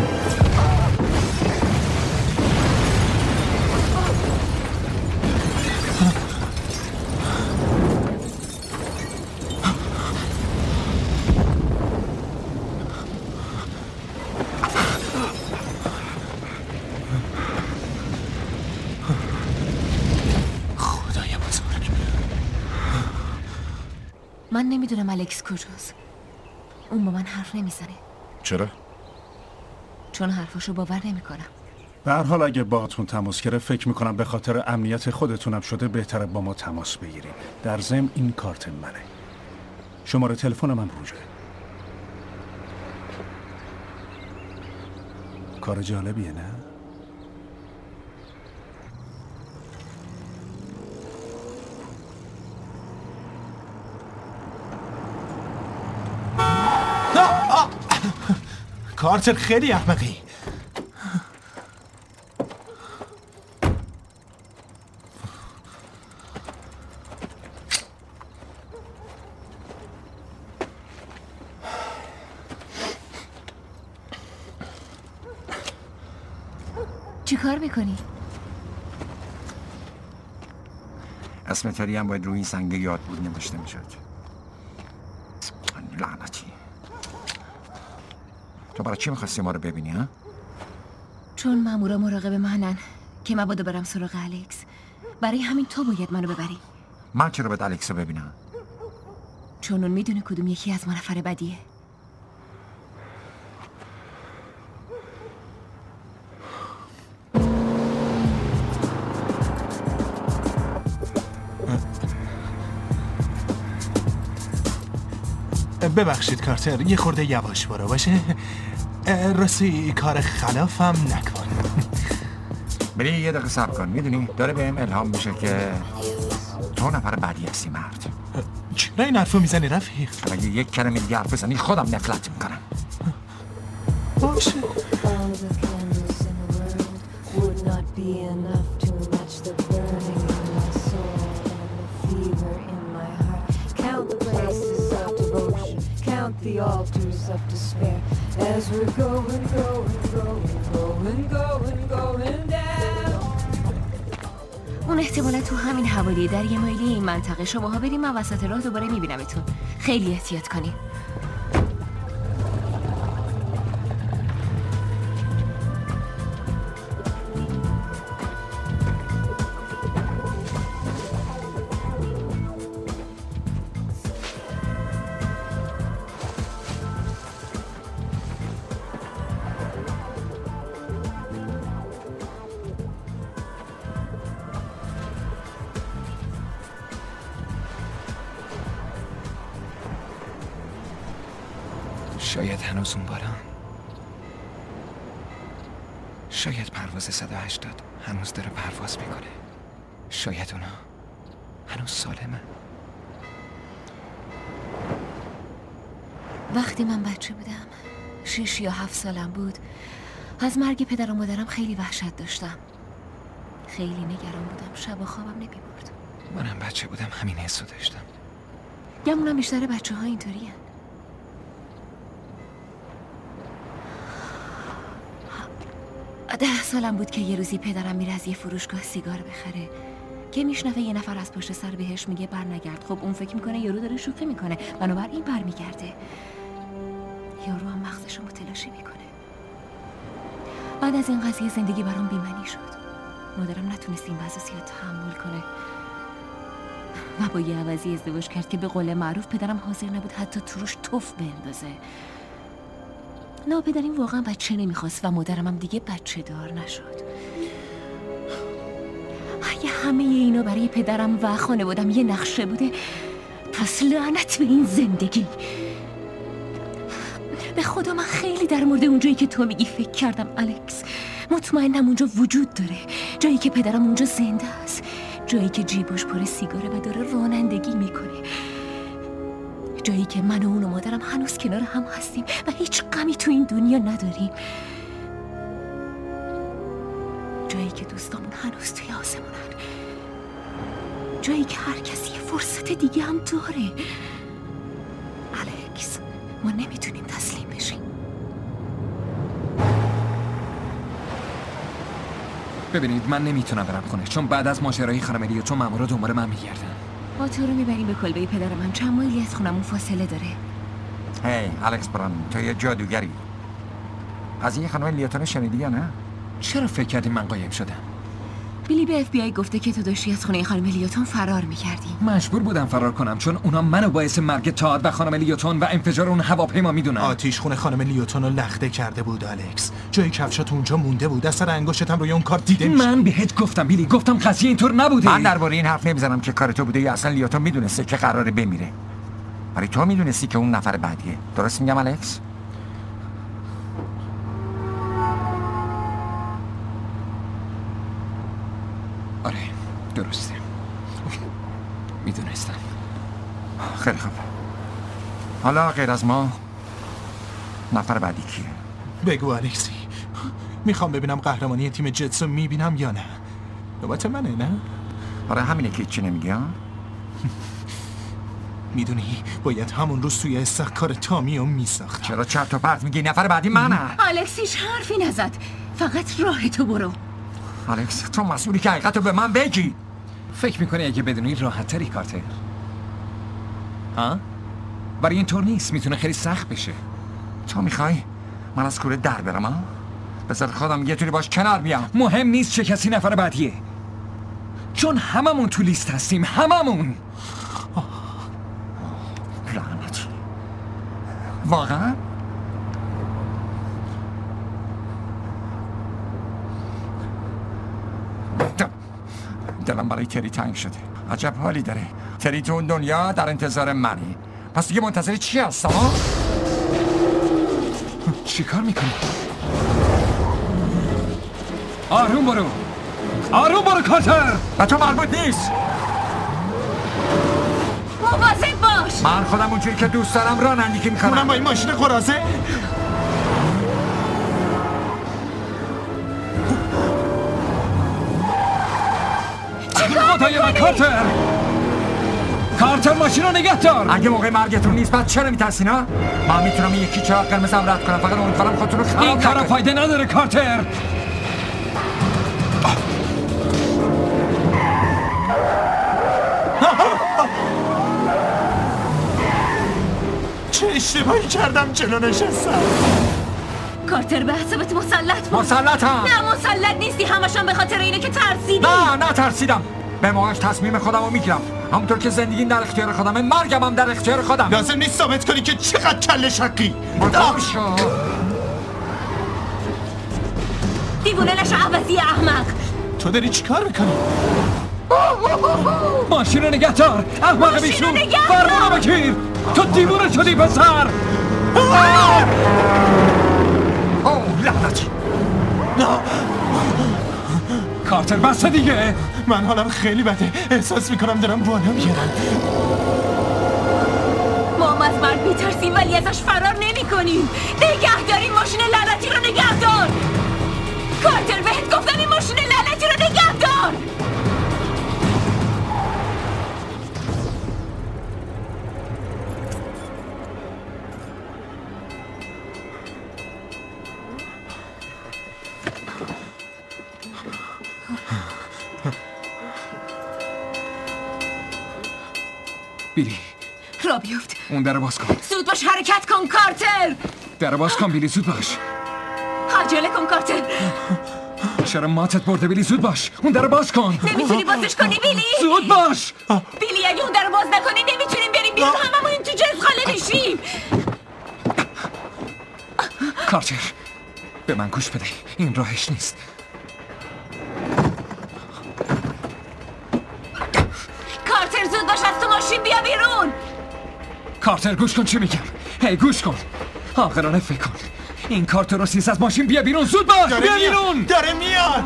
من نمیدونم الکس کجاست. اون با من حرف نمیزنه. چرا؟ چون حرفاشو باور نمیکنم. به هر حال اگه باهاتون تماس گرفت فکر میکنم به خاطر امنیت خودتونم شده بهتره با ما تماس بگیریم. در ضمن این کارت منه. شماره تلفنم هم روشه. کار جالبیه نه؟ کارتر خیلی احمقی. چی کار میکنی؟ اسم تری هم باید روی این سنگ یاد بود نوشته میشد. لعنتی. تو برای چی میخواستی ما رو ببینی ها؟ چون مامورا مراقب منن که مبادا برم سراغ الکس. برای همین تو باید منو ببری. من چرا باید الکس رو ببینم؟ چون اون میدونه کدوم یکی از ما نفر بدیه. ببخشید کارتر، یه خورده یواش برو باشه. راستی کار خلافم نکن. بلی یه دقیقه صبر کن. میدونی داره بهم الهام میشه که تو نفر بعدی هستی مرد. چرا این حرفو میزنی رفیق؟ اگه یک کلمه دیگه حرف بزنی خودم نفلت میکنم. باشه. The altars of despair as we're going down. اون احتمالا تو همین حوالی در یه مایلی این منطقه. شماها بریم، من وسط راه دوباره میبینمتون. خیلی احتیاط کنین. شاید هنوز اون بالا، شاید پرواز 180 هنوز داره پرواز میکنه، شاید اونا هنوز سالمه. وقتی من بچه بودم 6 یا 7 سالم بود، از مرگ پدر و مادرم خیلی وحشت داشتم. خیلی نگران بودم، شب و خوابم نمیبرد. منم بچه بودم همین حسو داشتم. گمونم بیشتر بچه ها اینطوری هن. 10 سالم بود که یه روزی پدرم میره از یه فروشگاه سیگار بخره که میشنوه یه نفر از پشت سر بهش میگه بر نگرد. خب اون فکر میکنه یارو داره شوخی میکنه، بنابراین بر میگرده. یارو هم مغزشو متلاشی میکنه. بعد از این قضیه زندگی برام بی‌معنی شد. مادرم نتونست این وضع زیاد تحمل کنه و با یه عوضی ازدواج کرد که به قول معروف پدرم حاضر نبود حتی توش توف بندازه. پدرم واقعا بچه نمیخواست و مادرم هم دیگه بچه دار نشد. اگه همه اینا برای پدرم و خانوادم یه نقشه بوده، پس لعنت به این زندگی. به خدا من خیلی در مورد اونجایی که تو میگی فکر کردم الکس. مطمئنم اونجا وجود داره، جایی که پدرم اونجا زنده است، جایی که جیبش پر سیگاره و داره رانندگی میکنه، جایی که من و اون و مادرم هنوز کنار هم هستیم و هیچ غمی تو این دنیا نداریم، جایی که دوستامون هنوز توی آسمونن، جایی که هر کسی یه فرصت دیگه هم داره. الکس، ما نمیتونیم تسلیم بشیم. ببینید من نمیتونم برم خونه چون بعد از ماجرای خانم لیوتون مامورا دنبال من میگردن. ما تو رو میبریم به کلبه پدرم، هم چند مایلی از خونمون فاصله داره. هی الکس براونینگ، تو یه جادوگری. از این خانم لیوتون شنیدی یا نه؟ چرا فکر کردی من قایم شدم؟ بیلی به FBI گفته که تو داشتی از خونه خانم لیوتون فرار میکردی. مجبور بودم فرار کنم چون اونا منو باعث مرگ تاد و خانم لیوتون و انفجار اون هواپیما میدونن. آتیش خونه خانم لیوتون رو لخته کرده بود الکس. جای کفشات اونجا مونده بود، اثر انگشتت هم روی اون کار دیده میشه. من بهت گفتم بیلی، گفتم قضیه اینطور نبوده. من درباره این حرف نمیزنم که کار تو بوده یا اصلا لیوتون میدونسته که قراره بمیره. ولی تو میدونستی که اون نفر بعدیه. درست میگم الکس؟ آره درسته، میدونستم. خیلی خوب. حالا غیر از ما نفر بعدی کیه؟ بگو الکسی، میخوام ببینم قهرمانی تیم جتسو میبینم یا نه. نوبت منه نه؟ آره همینه که چی نمیگی ها؟ میدونی باید همون روز توی استخکار تامیو میساختم. چرا چرت و پرت میگی؟ نفر بعدی منم. الکس هیچ حرفی نزد، فقط راه تو برو. الکس تو مسئولی که حقیقتو به من بگی. فکر میکنی اگه بدونی راحت تری کارتر؟ ها؟ برای اینطور نیست، میتونه خیلی سخت بشه. تو میخوای من از کوره در برم ها؟ بذار خودم یه طوری باش کنار بیام. مهم نیست چه کسی نفر بعدیه، چون هممون تو لیست هستیم، هممون. لعنت. واقعا؟ دلم برای تری تنگ شده. عجب حالی داره. تری تو اون دنیا در انتظار منی. پس دیگه منتظر چی هستم ها؟ چی کار میکنی؟ آروم برو، آروم برو کارتر. به تو مربوط نیست. مواظب باش. من خودم اونجوری که دوست دارم رانندگی میکنم. اونم با این ماشین قرازه. خدای من کارتر، کارتر ماشین رو نگه دار. اگه موقع مرگتون نیست بعد چرا میترسین ها؟ من میتونم این یکی چراغ قرمزم رد کنم، فقط امیدوارم خودتون رو خراب این کارا فایده نداره کارتر. چه اشتباهی کردم جلو نشستم. کارتر به حسابت مسلط بود. مسلطم. نه مسلط نیستی، همشون به خاطر اینه که ترسیدی. نه ترسیدم. به موقعش تصمیم خودم رو میگیرم. همونطور که زندگیم در اختیار خودمه، مرگم هم در اختیار خودم. لازم نیست ثابت کنی که چقدر کله شقی. دیوونه نشو عوضی احمق. تو داری چی کار میکنی؟ ماشین رو نگه دار احمق بیشون. فرمانو بگیر، تو دیوونه شدی پسر. اوه لعنتی. کارتر بس دیگه. من حالم خیلی بده. احساس میکنم دارم بالا میارم. ما هم از مرد میترسیم ولی ازش فرار نمی کنیم. نگه داریم ماشین لعنتی رو نگه دار. کارتر بهت گفتم این ماشین لعنتی رو نگه دار. بیلی را بیفت. اون در باز کن. زود باش حرکت کن کارتر. در باز کن بیلی، زود باش. عجله کن کارتر. چرا ماتت برده بیلی؟ زود باش، اون در باز کن. نمیتونی بازش کنی بیلی؟ زود باش. بیلی اگه اون در باز نکنی نمیتونیم بریم بیرون. هممون این تو جزخاله میشیم. کارتر به من گوش بده، این راهش نیست. کارتر زود باش از تو ماشین بیا بیرون. کارتر گوش کن چی میگم. هی گوش کن، عاقلانه فکر کن. این کارتر رو سیز از ماشین بیا بیرون. زود باش، بیا بیرون. داره میاد.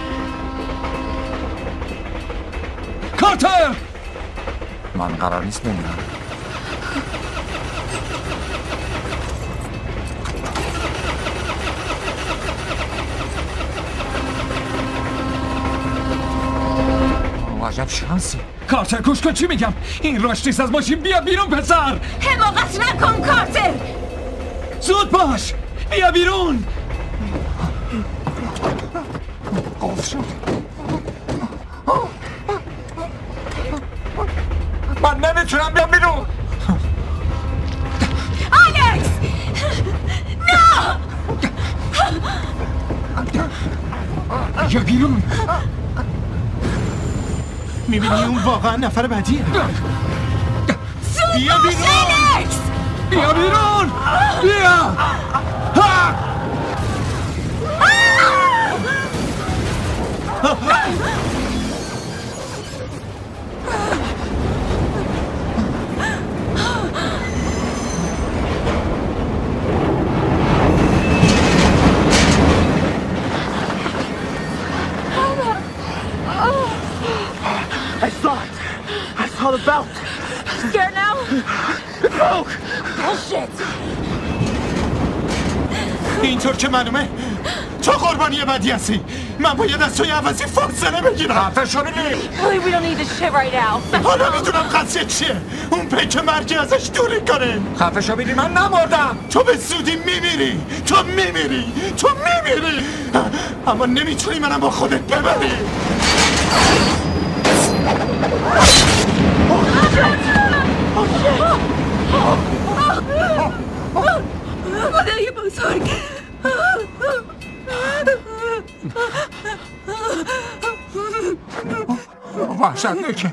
کارتر من قرار نیست بمیرم. عجب شانسی. کارتر گوش کن چی میگم. این راهش نیست، از ماشین بیا بیرون پسر. حماقت نکن کارتر. زود باش، بیا بیرون. قفل شد. من نمیتونم بیام بیرون. الکس نه. بیا بیرون. میبینی اون واقعا نفر بعدیه. بیا بیرون الکس. بیا بیرون. بیا. I saw the belt. Scared now? It broke. Bullshit. اینطور که معلومه تو قربانی بدی هستی. من باید از توی عوضی فاصله بگیرم. خفه شو بیلی. Really, we don't need this shit right now. حالا میدونم قضیه چیه. اون پیک مرگی ازش دوری کنه. خفه شو بیلی، من نمردم. تو به زودی میمیری. تو میمیری. اما نمیتونی منم با خودت ببری. خدای بزرگ. وحشتناکه.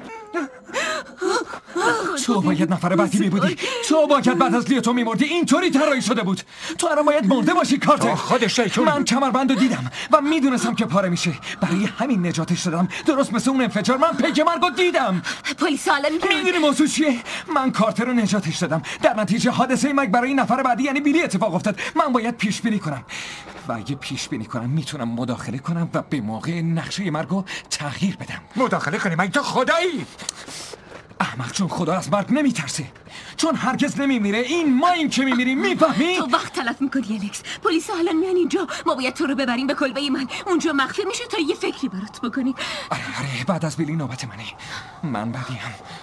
تو باید نفر بعدی میبودی. تو باید بعد از لیتو میمردی. اینطوری طراحی شده بود. تو الان باید مرده باشی کارتر. خودش شیطون. من کمربندو دیدم و میدونستم که پاره میشه. برای همین نجاتش دادم. درست مثل اون انفجار من پیک مرگو دیدم. پلیس حالا میدونی موضوع چیه؟ من کارتر رو نجاتش دادم. در نتیجه حادثه مرگ برای نفر بعدی یعنی بیلی اتفاق افتاد. من باید پیش بینی کنم. و اگه پیش بینی کنم میتونم مداخله کنم و به موقع نقشه مرگو تغییر بدم. مداخله کنی؟ من تو خدایی. احمق، چون خدا از مرگ نمیترسه. چون هرگز نمیمیره. این ما این که میمیریم. میفهمی؟ تو وقت تلف میکنی الکس. پلیس حالا میان اینجا. ما باید تو رو ببریم به کلبه من. اونجا مخفی میشه تا یه فکری برات بکنی. آره بعد از بیلی نوبت منه. من بدیم.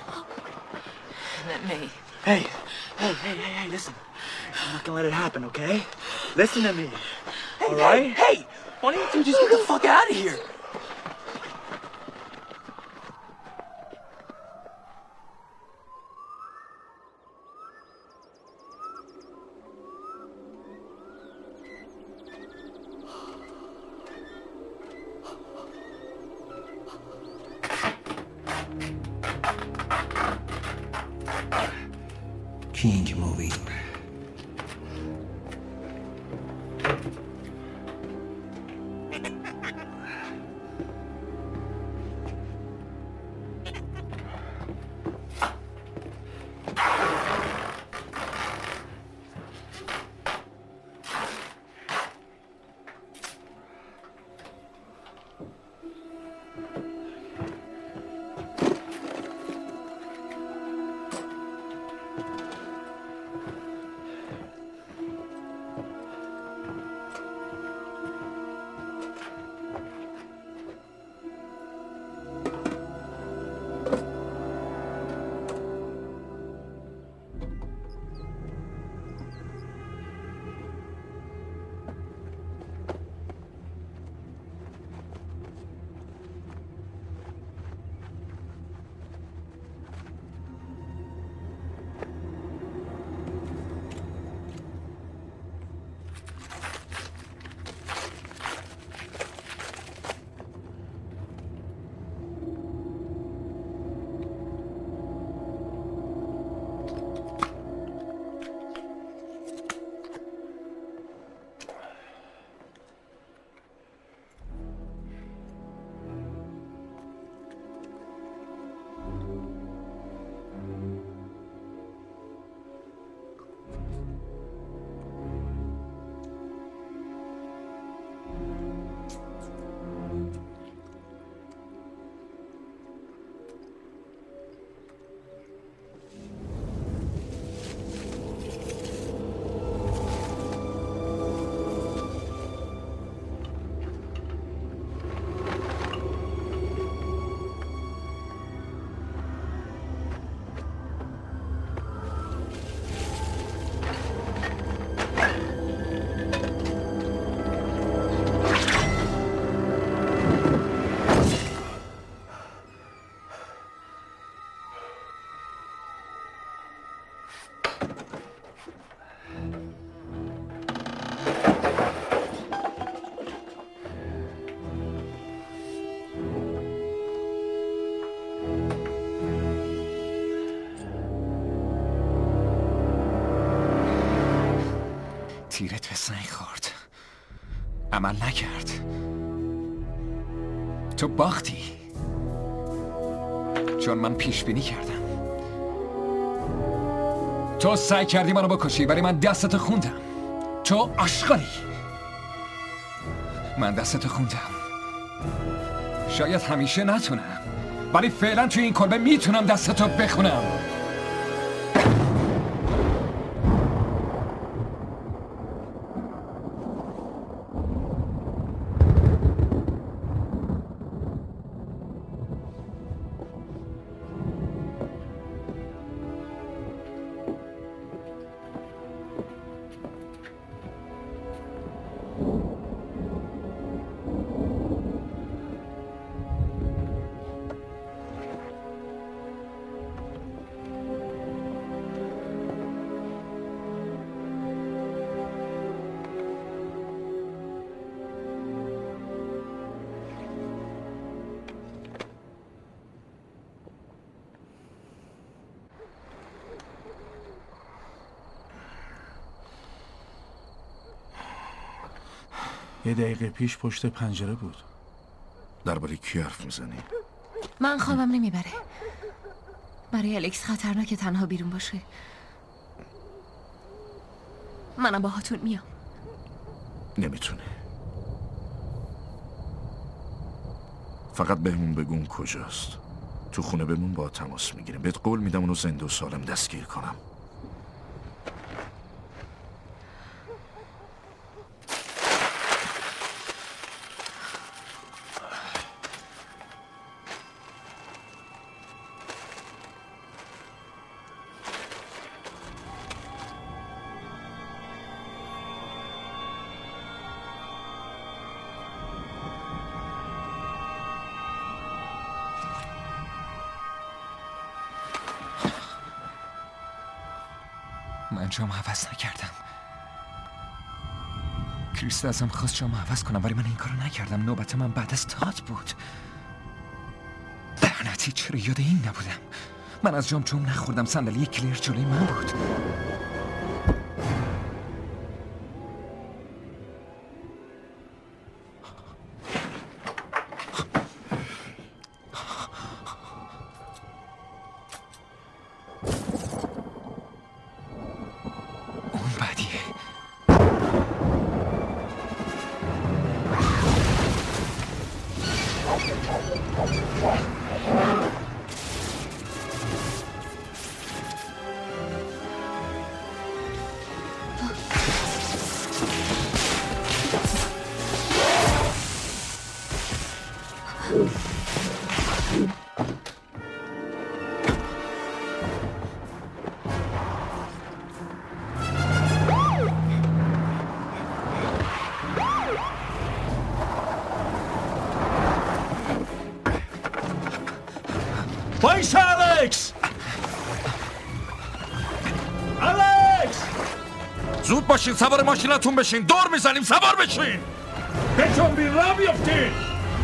Hey, listen. I'm not gonna let it happen, okay? Listen to me. All right? Hey, why don't you just get the fuck out of here? King Movie. تیرت به سنگ خورد، عمل نکرد. تو باختی چون من پیش بینی کردم. تو سعی کردی منو بکشی ولی من دستت خوندم. تو آشغالی. من دستت خوندم. شاید همیشه نتونم ولی فعلا توی این کلبه میتونم دستتو بخونم. یه دقیقه پیش پشت پنجره بود. درباره کی حرف میزنی؟ من خوابم نمیبره. برای الکس خطرناکه تنها بیرون باشه. منم باهاتون میام. نمیتونه. فقط بهمون بگون کجاست. تو خونه بمون با تماس میگیریم. بهت قول میدم اونو زنده و سالم دستگیر کنم. من جام عوض نکردم. کریست ازم خواست جام عوض کنم ولی من این کارو نکردم. نوبت من بعد از تات بود. لعنتی چرا یاد این نبودم. من از جام نخوردم. صندلی کلیر جلوی من بود. وایسا الکس! الکس! زود باشین سوار ماشینتون بشین. دور میزنیم سوار بشین. بجنبین را بیفتین.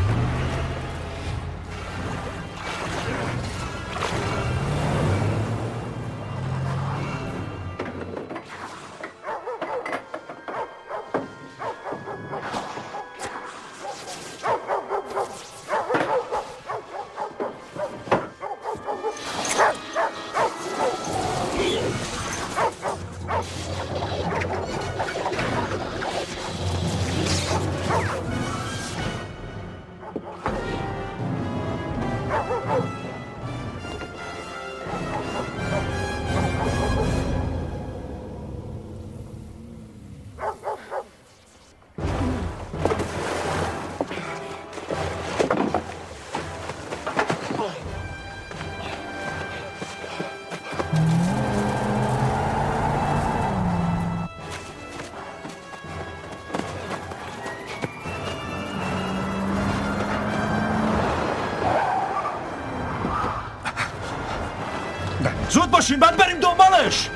زود باشین بعد بریم دنبالش.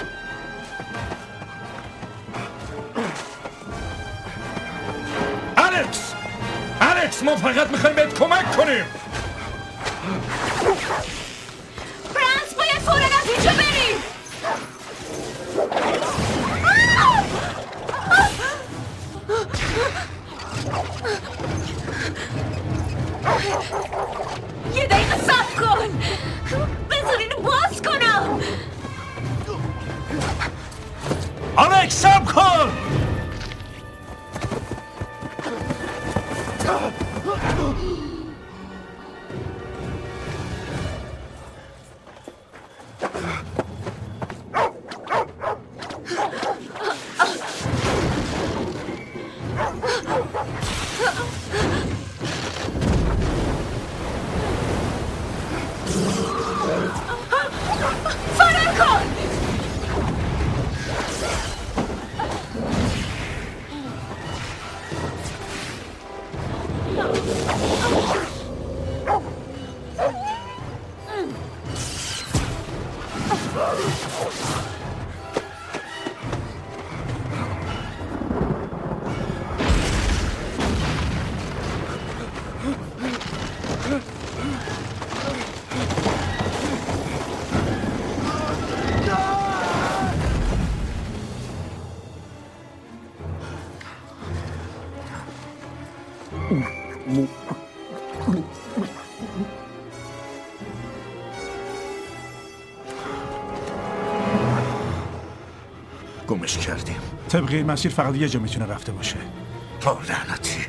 الکس ما فقط میخوایم بهت کمک کنیم. فرانس باید فوراً از اینجا بریم. یه دقیقه صبر کن. بذار اینو باز کنم. الکس صبر کن. گمش کردیم. طبق این مسیر فقط یه جا میتونه رفته باشه. تا لعنتی.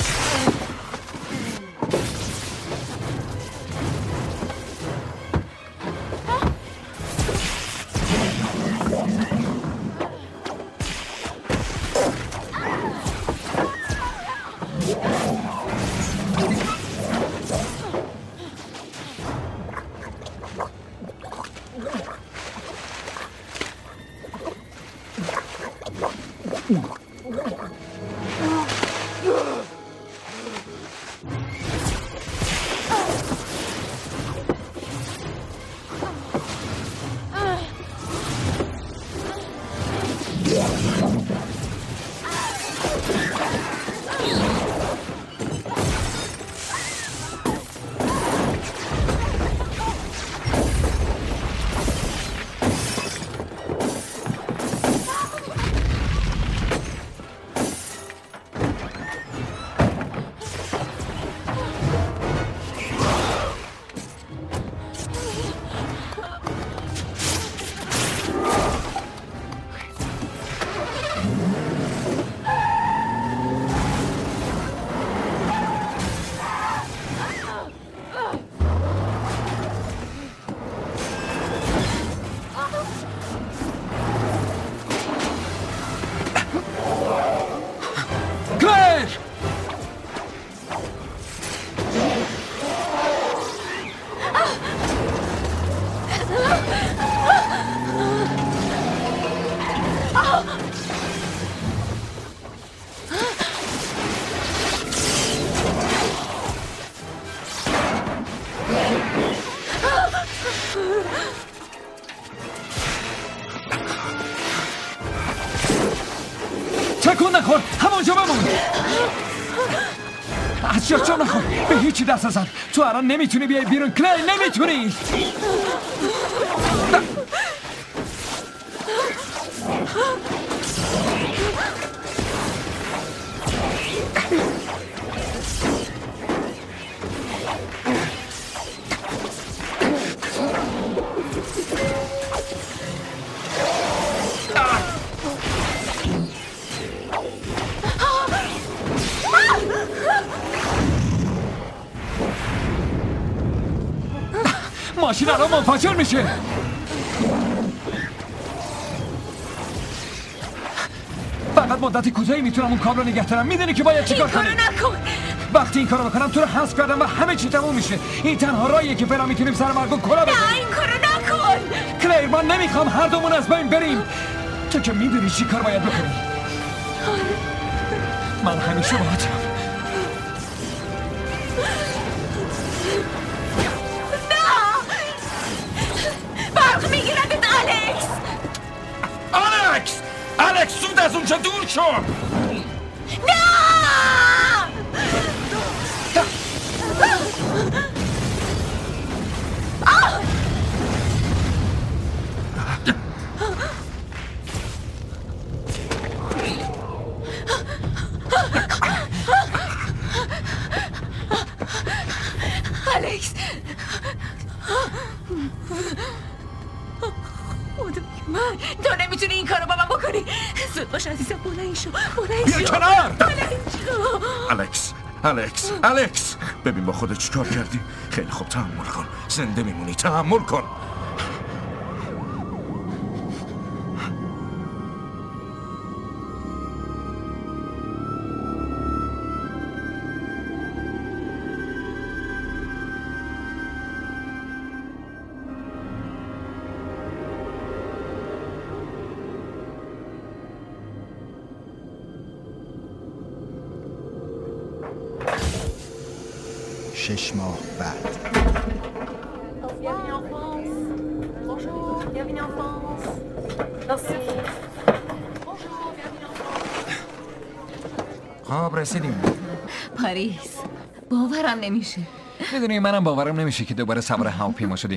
تکون نخور، همونجا بمون. از جا نخور، به هیچی دست نزن. تو الان نمیتونی بیای بیرون کلی، نمیتونی. ماشین الان منفجر میشه. فقط مدت کوتاهی میتونم اون کابل رو نگه دارم. میدونی که باید چیکار کنی؟ این کارو نکن. وقتی این کارو بکنم تو رو حذف کردم و همه چی تموم میشه. این تنها راهیه که فعلا میتونیم سر مرگو کلا بزنیم. نه این کارو نکن. کلیر، من نمیخوام هر دومون از بین بریم. تو که میدونی چی کار باید بکنی. من همیشه باهاتم. برق میگیردت الکس. الکس زود از اونجا دور شو. نه بلند شو بلند بیا شو کنار. بلند شو. الکس ببین با خودت چیکار کردی. خیلی خوب تحمل کن، زنده میمونی، تحمل کن. شش ماه بعد. خب رسیدیم. پاریس باورم نمیشه. میدونی منم باورم نمیشه که دوباره سوار هواپیما شدیم.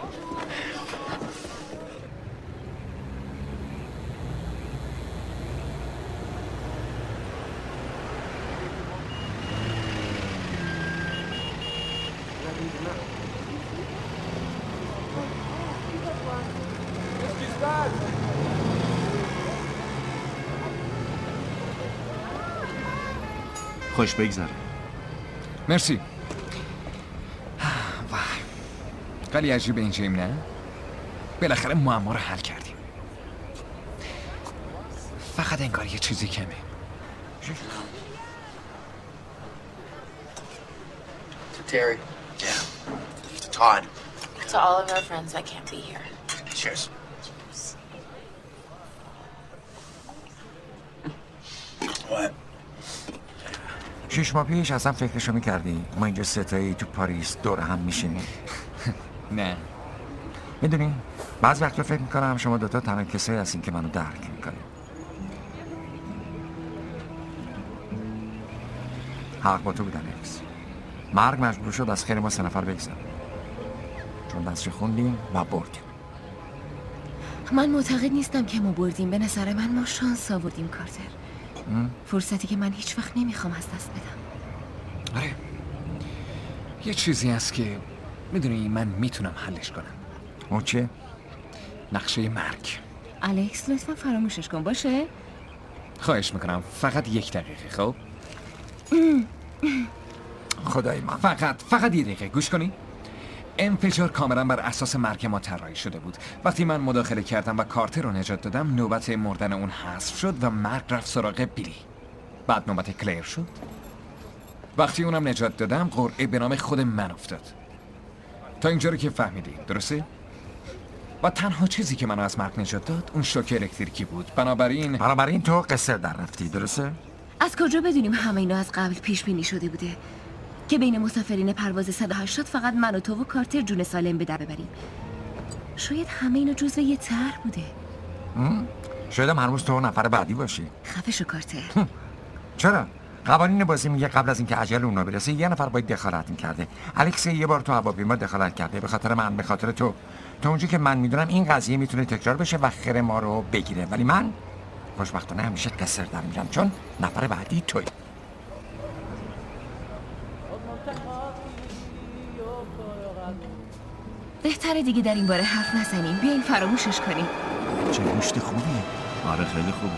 خوش بگذره. مرسی. وای خیلی عجیبه این جیم، نه؟ بالاخره معما رو حل کردیم. فقط انگار یه چیزی کمه. To Terry. Yeah. To Todd. To all of our friends that can't be here. Cheers. What? 6 ماه پیش اصلا فکرشو میکردی ما اینجا ستایی تو پاریس دور هم میشینیم؟ نه. میدونی بعض وقتا فکر میکنم شما دوتا تنها کسایی هستین که منو درک میکنین. حق با تو بود الکس. مرگ مجبور شد از خیر ما 3 نفر بگذره چون دستش خوندیم و بردیم. من معتقد نیستم که ما بردیم. به نظر من ما شانس آوردیم کارتر. فرصتی که من هیچ وقت نمیخوام از دست بدم. آره یه چیزی هست که میدونی من میتونم حلش کنم. اون چیه؟ نقشه مرگ. الکس لطفا فراموشش کن باشه؟ خواهش میکنم فقط 1 دقیقه. خب خدای من فقط 1 دقیقه گوش کنی. انفجار کاملا بر اساس مرگ ما طراحی شده بود. وقتی من مداخله کردم و کارتر رو نجات دادم نوبت مردن اون حذف شد و مرگ رفت سراغ بیلی. بعد نوبت کلیر شد. وقتی اونم نجات دادم قرعه به نام خود من افتاد. تا اینجا رو که فهمیدی درسته؟ و تنها چیزی که منو از مرگ نجات داد اون شوک الکتریکی بود. بنابراین تو قصر در رفتی درسته؟ از کجا بدونیم همه اینا از قبل پیش بینی شده بوده که بین مسافرین پرواز 180 فقط من و تو و کارتر جون سالم به در ببریم؟ شاید همه اینا جزو یه طرح بوده. شاید هم هر روز تو نفر بعدی باشی. خفه شو کارتر. چرا؟ قوانین بازی میگه قبل از اینکه اجل اونا برسه یه نفر باید دخالت می‌کرده. الکس یه بار تو هواپیما دخالت کرده به خاطر من، به خاطر تو. تا اونجایی که من میدونم این قضیه میتونه تکرار بشه و خیر ما رو بگیره، ولی من خوشبختانه همیشه قصر در میرم چون نفر بعدی توی. بهتره دیگه در این باره حرف نزنیم. بیاین فراموشش کنیم. چه گوشت خوبیه. آره خیلی خوبه.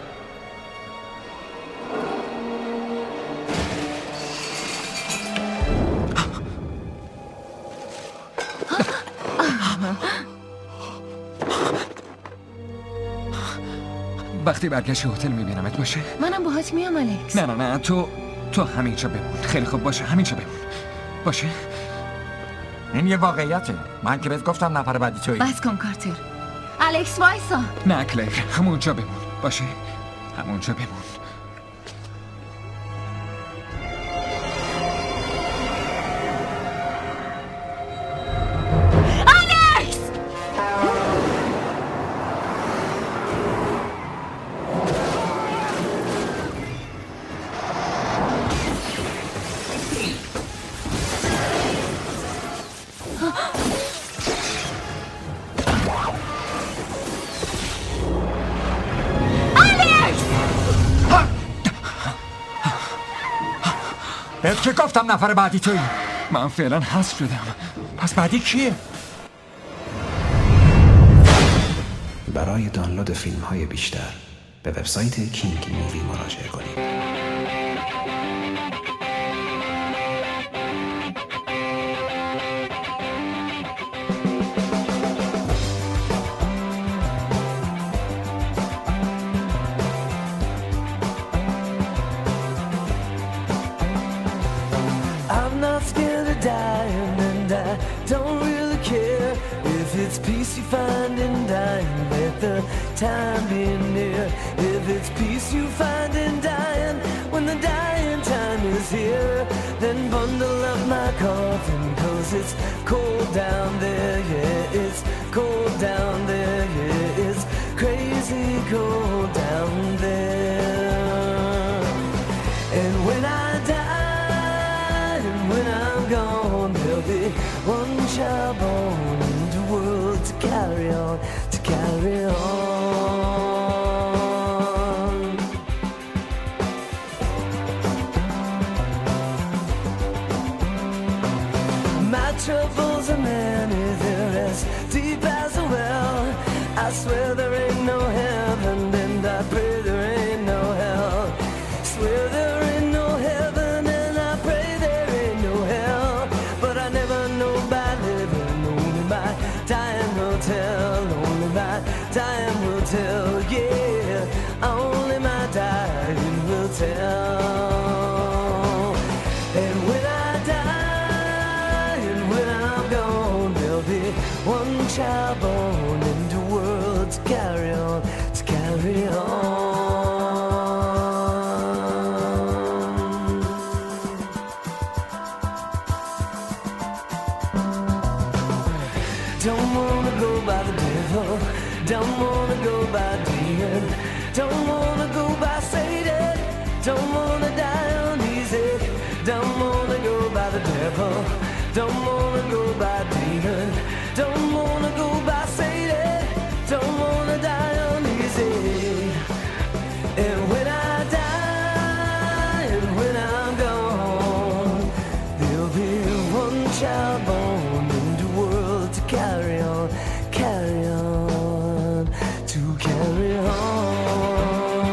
وقتی برگشت هتل میبینمت باشه؟ منم باهات میام الکس. نه تو همینجا بمون. خیلی خوب باشه همینجا بمون. باشه؟ این یه واقعیته. من که بهت گفتم نفر بعدی تویی. بس کن کارتر. الکس وایسا. نه کلیر همونجا بمون. باشه؟ همونجا بمون. بهت که گفتم نفر بعدی تویی. من فعلا حذف شدم. پس بعدی کیه؟ برای دانلود فیلم‌های بیشتر به وبسایت کینگ مووی مراجعه کنید. I'm not scared of dying, and I don't really care if it's peace you find in dying. Let the time be near. If it's peace you find in dying, when the dying time is here, then bundle up my coffin, 'cause it's cold down there, yeah, it's cold down there, yeah, it's crazy cold down there. And when I die, when I'm gone, there'll be one child born in the world to carry on, to carry on. My troubles are many, they're as deep as a well. I swear there ain't no heaven, and I pray there ain't no hell. Swear there ain't no heaven, and I pray there ain't no hell. But I never know by living, only my time will tell, only my time will tell, yeah, only my time will tell. And when I die, and when I'm gone, there'll be one child born in the world to carry on, to carry on. Don't wanna go by the devil, don't wanna go by demon, don't wanna go by Satan, don't wanna die on easy, don't wanna go by the devil, don't wanna go by demon, don't wanna go by Satan, don't wanna die on easy. And when I die, and when I'm gone, there'll be one child born in the world to carry on, carry on, to carry on.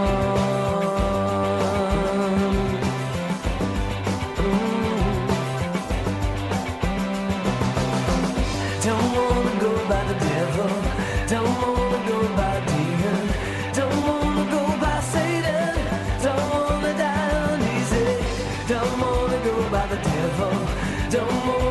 Don't wanna go by the devil, don't wanna go by demon, don't wanna go by Satan, don't wanna die on easy, don't wanna go by the devil, don't wanna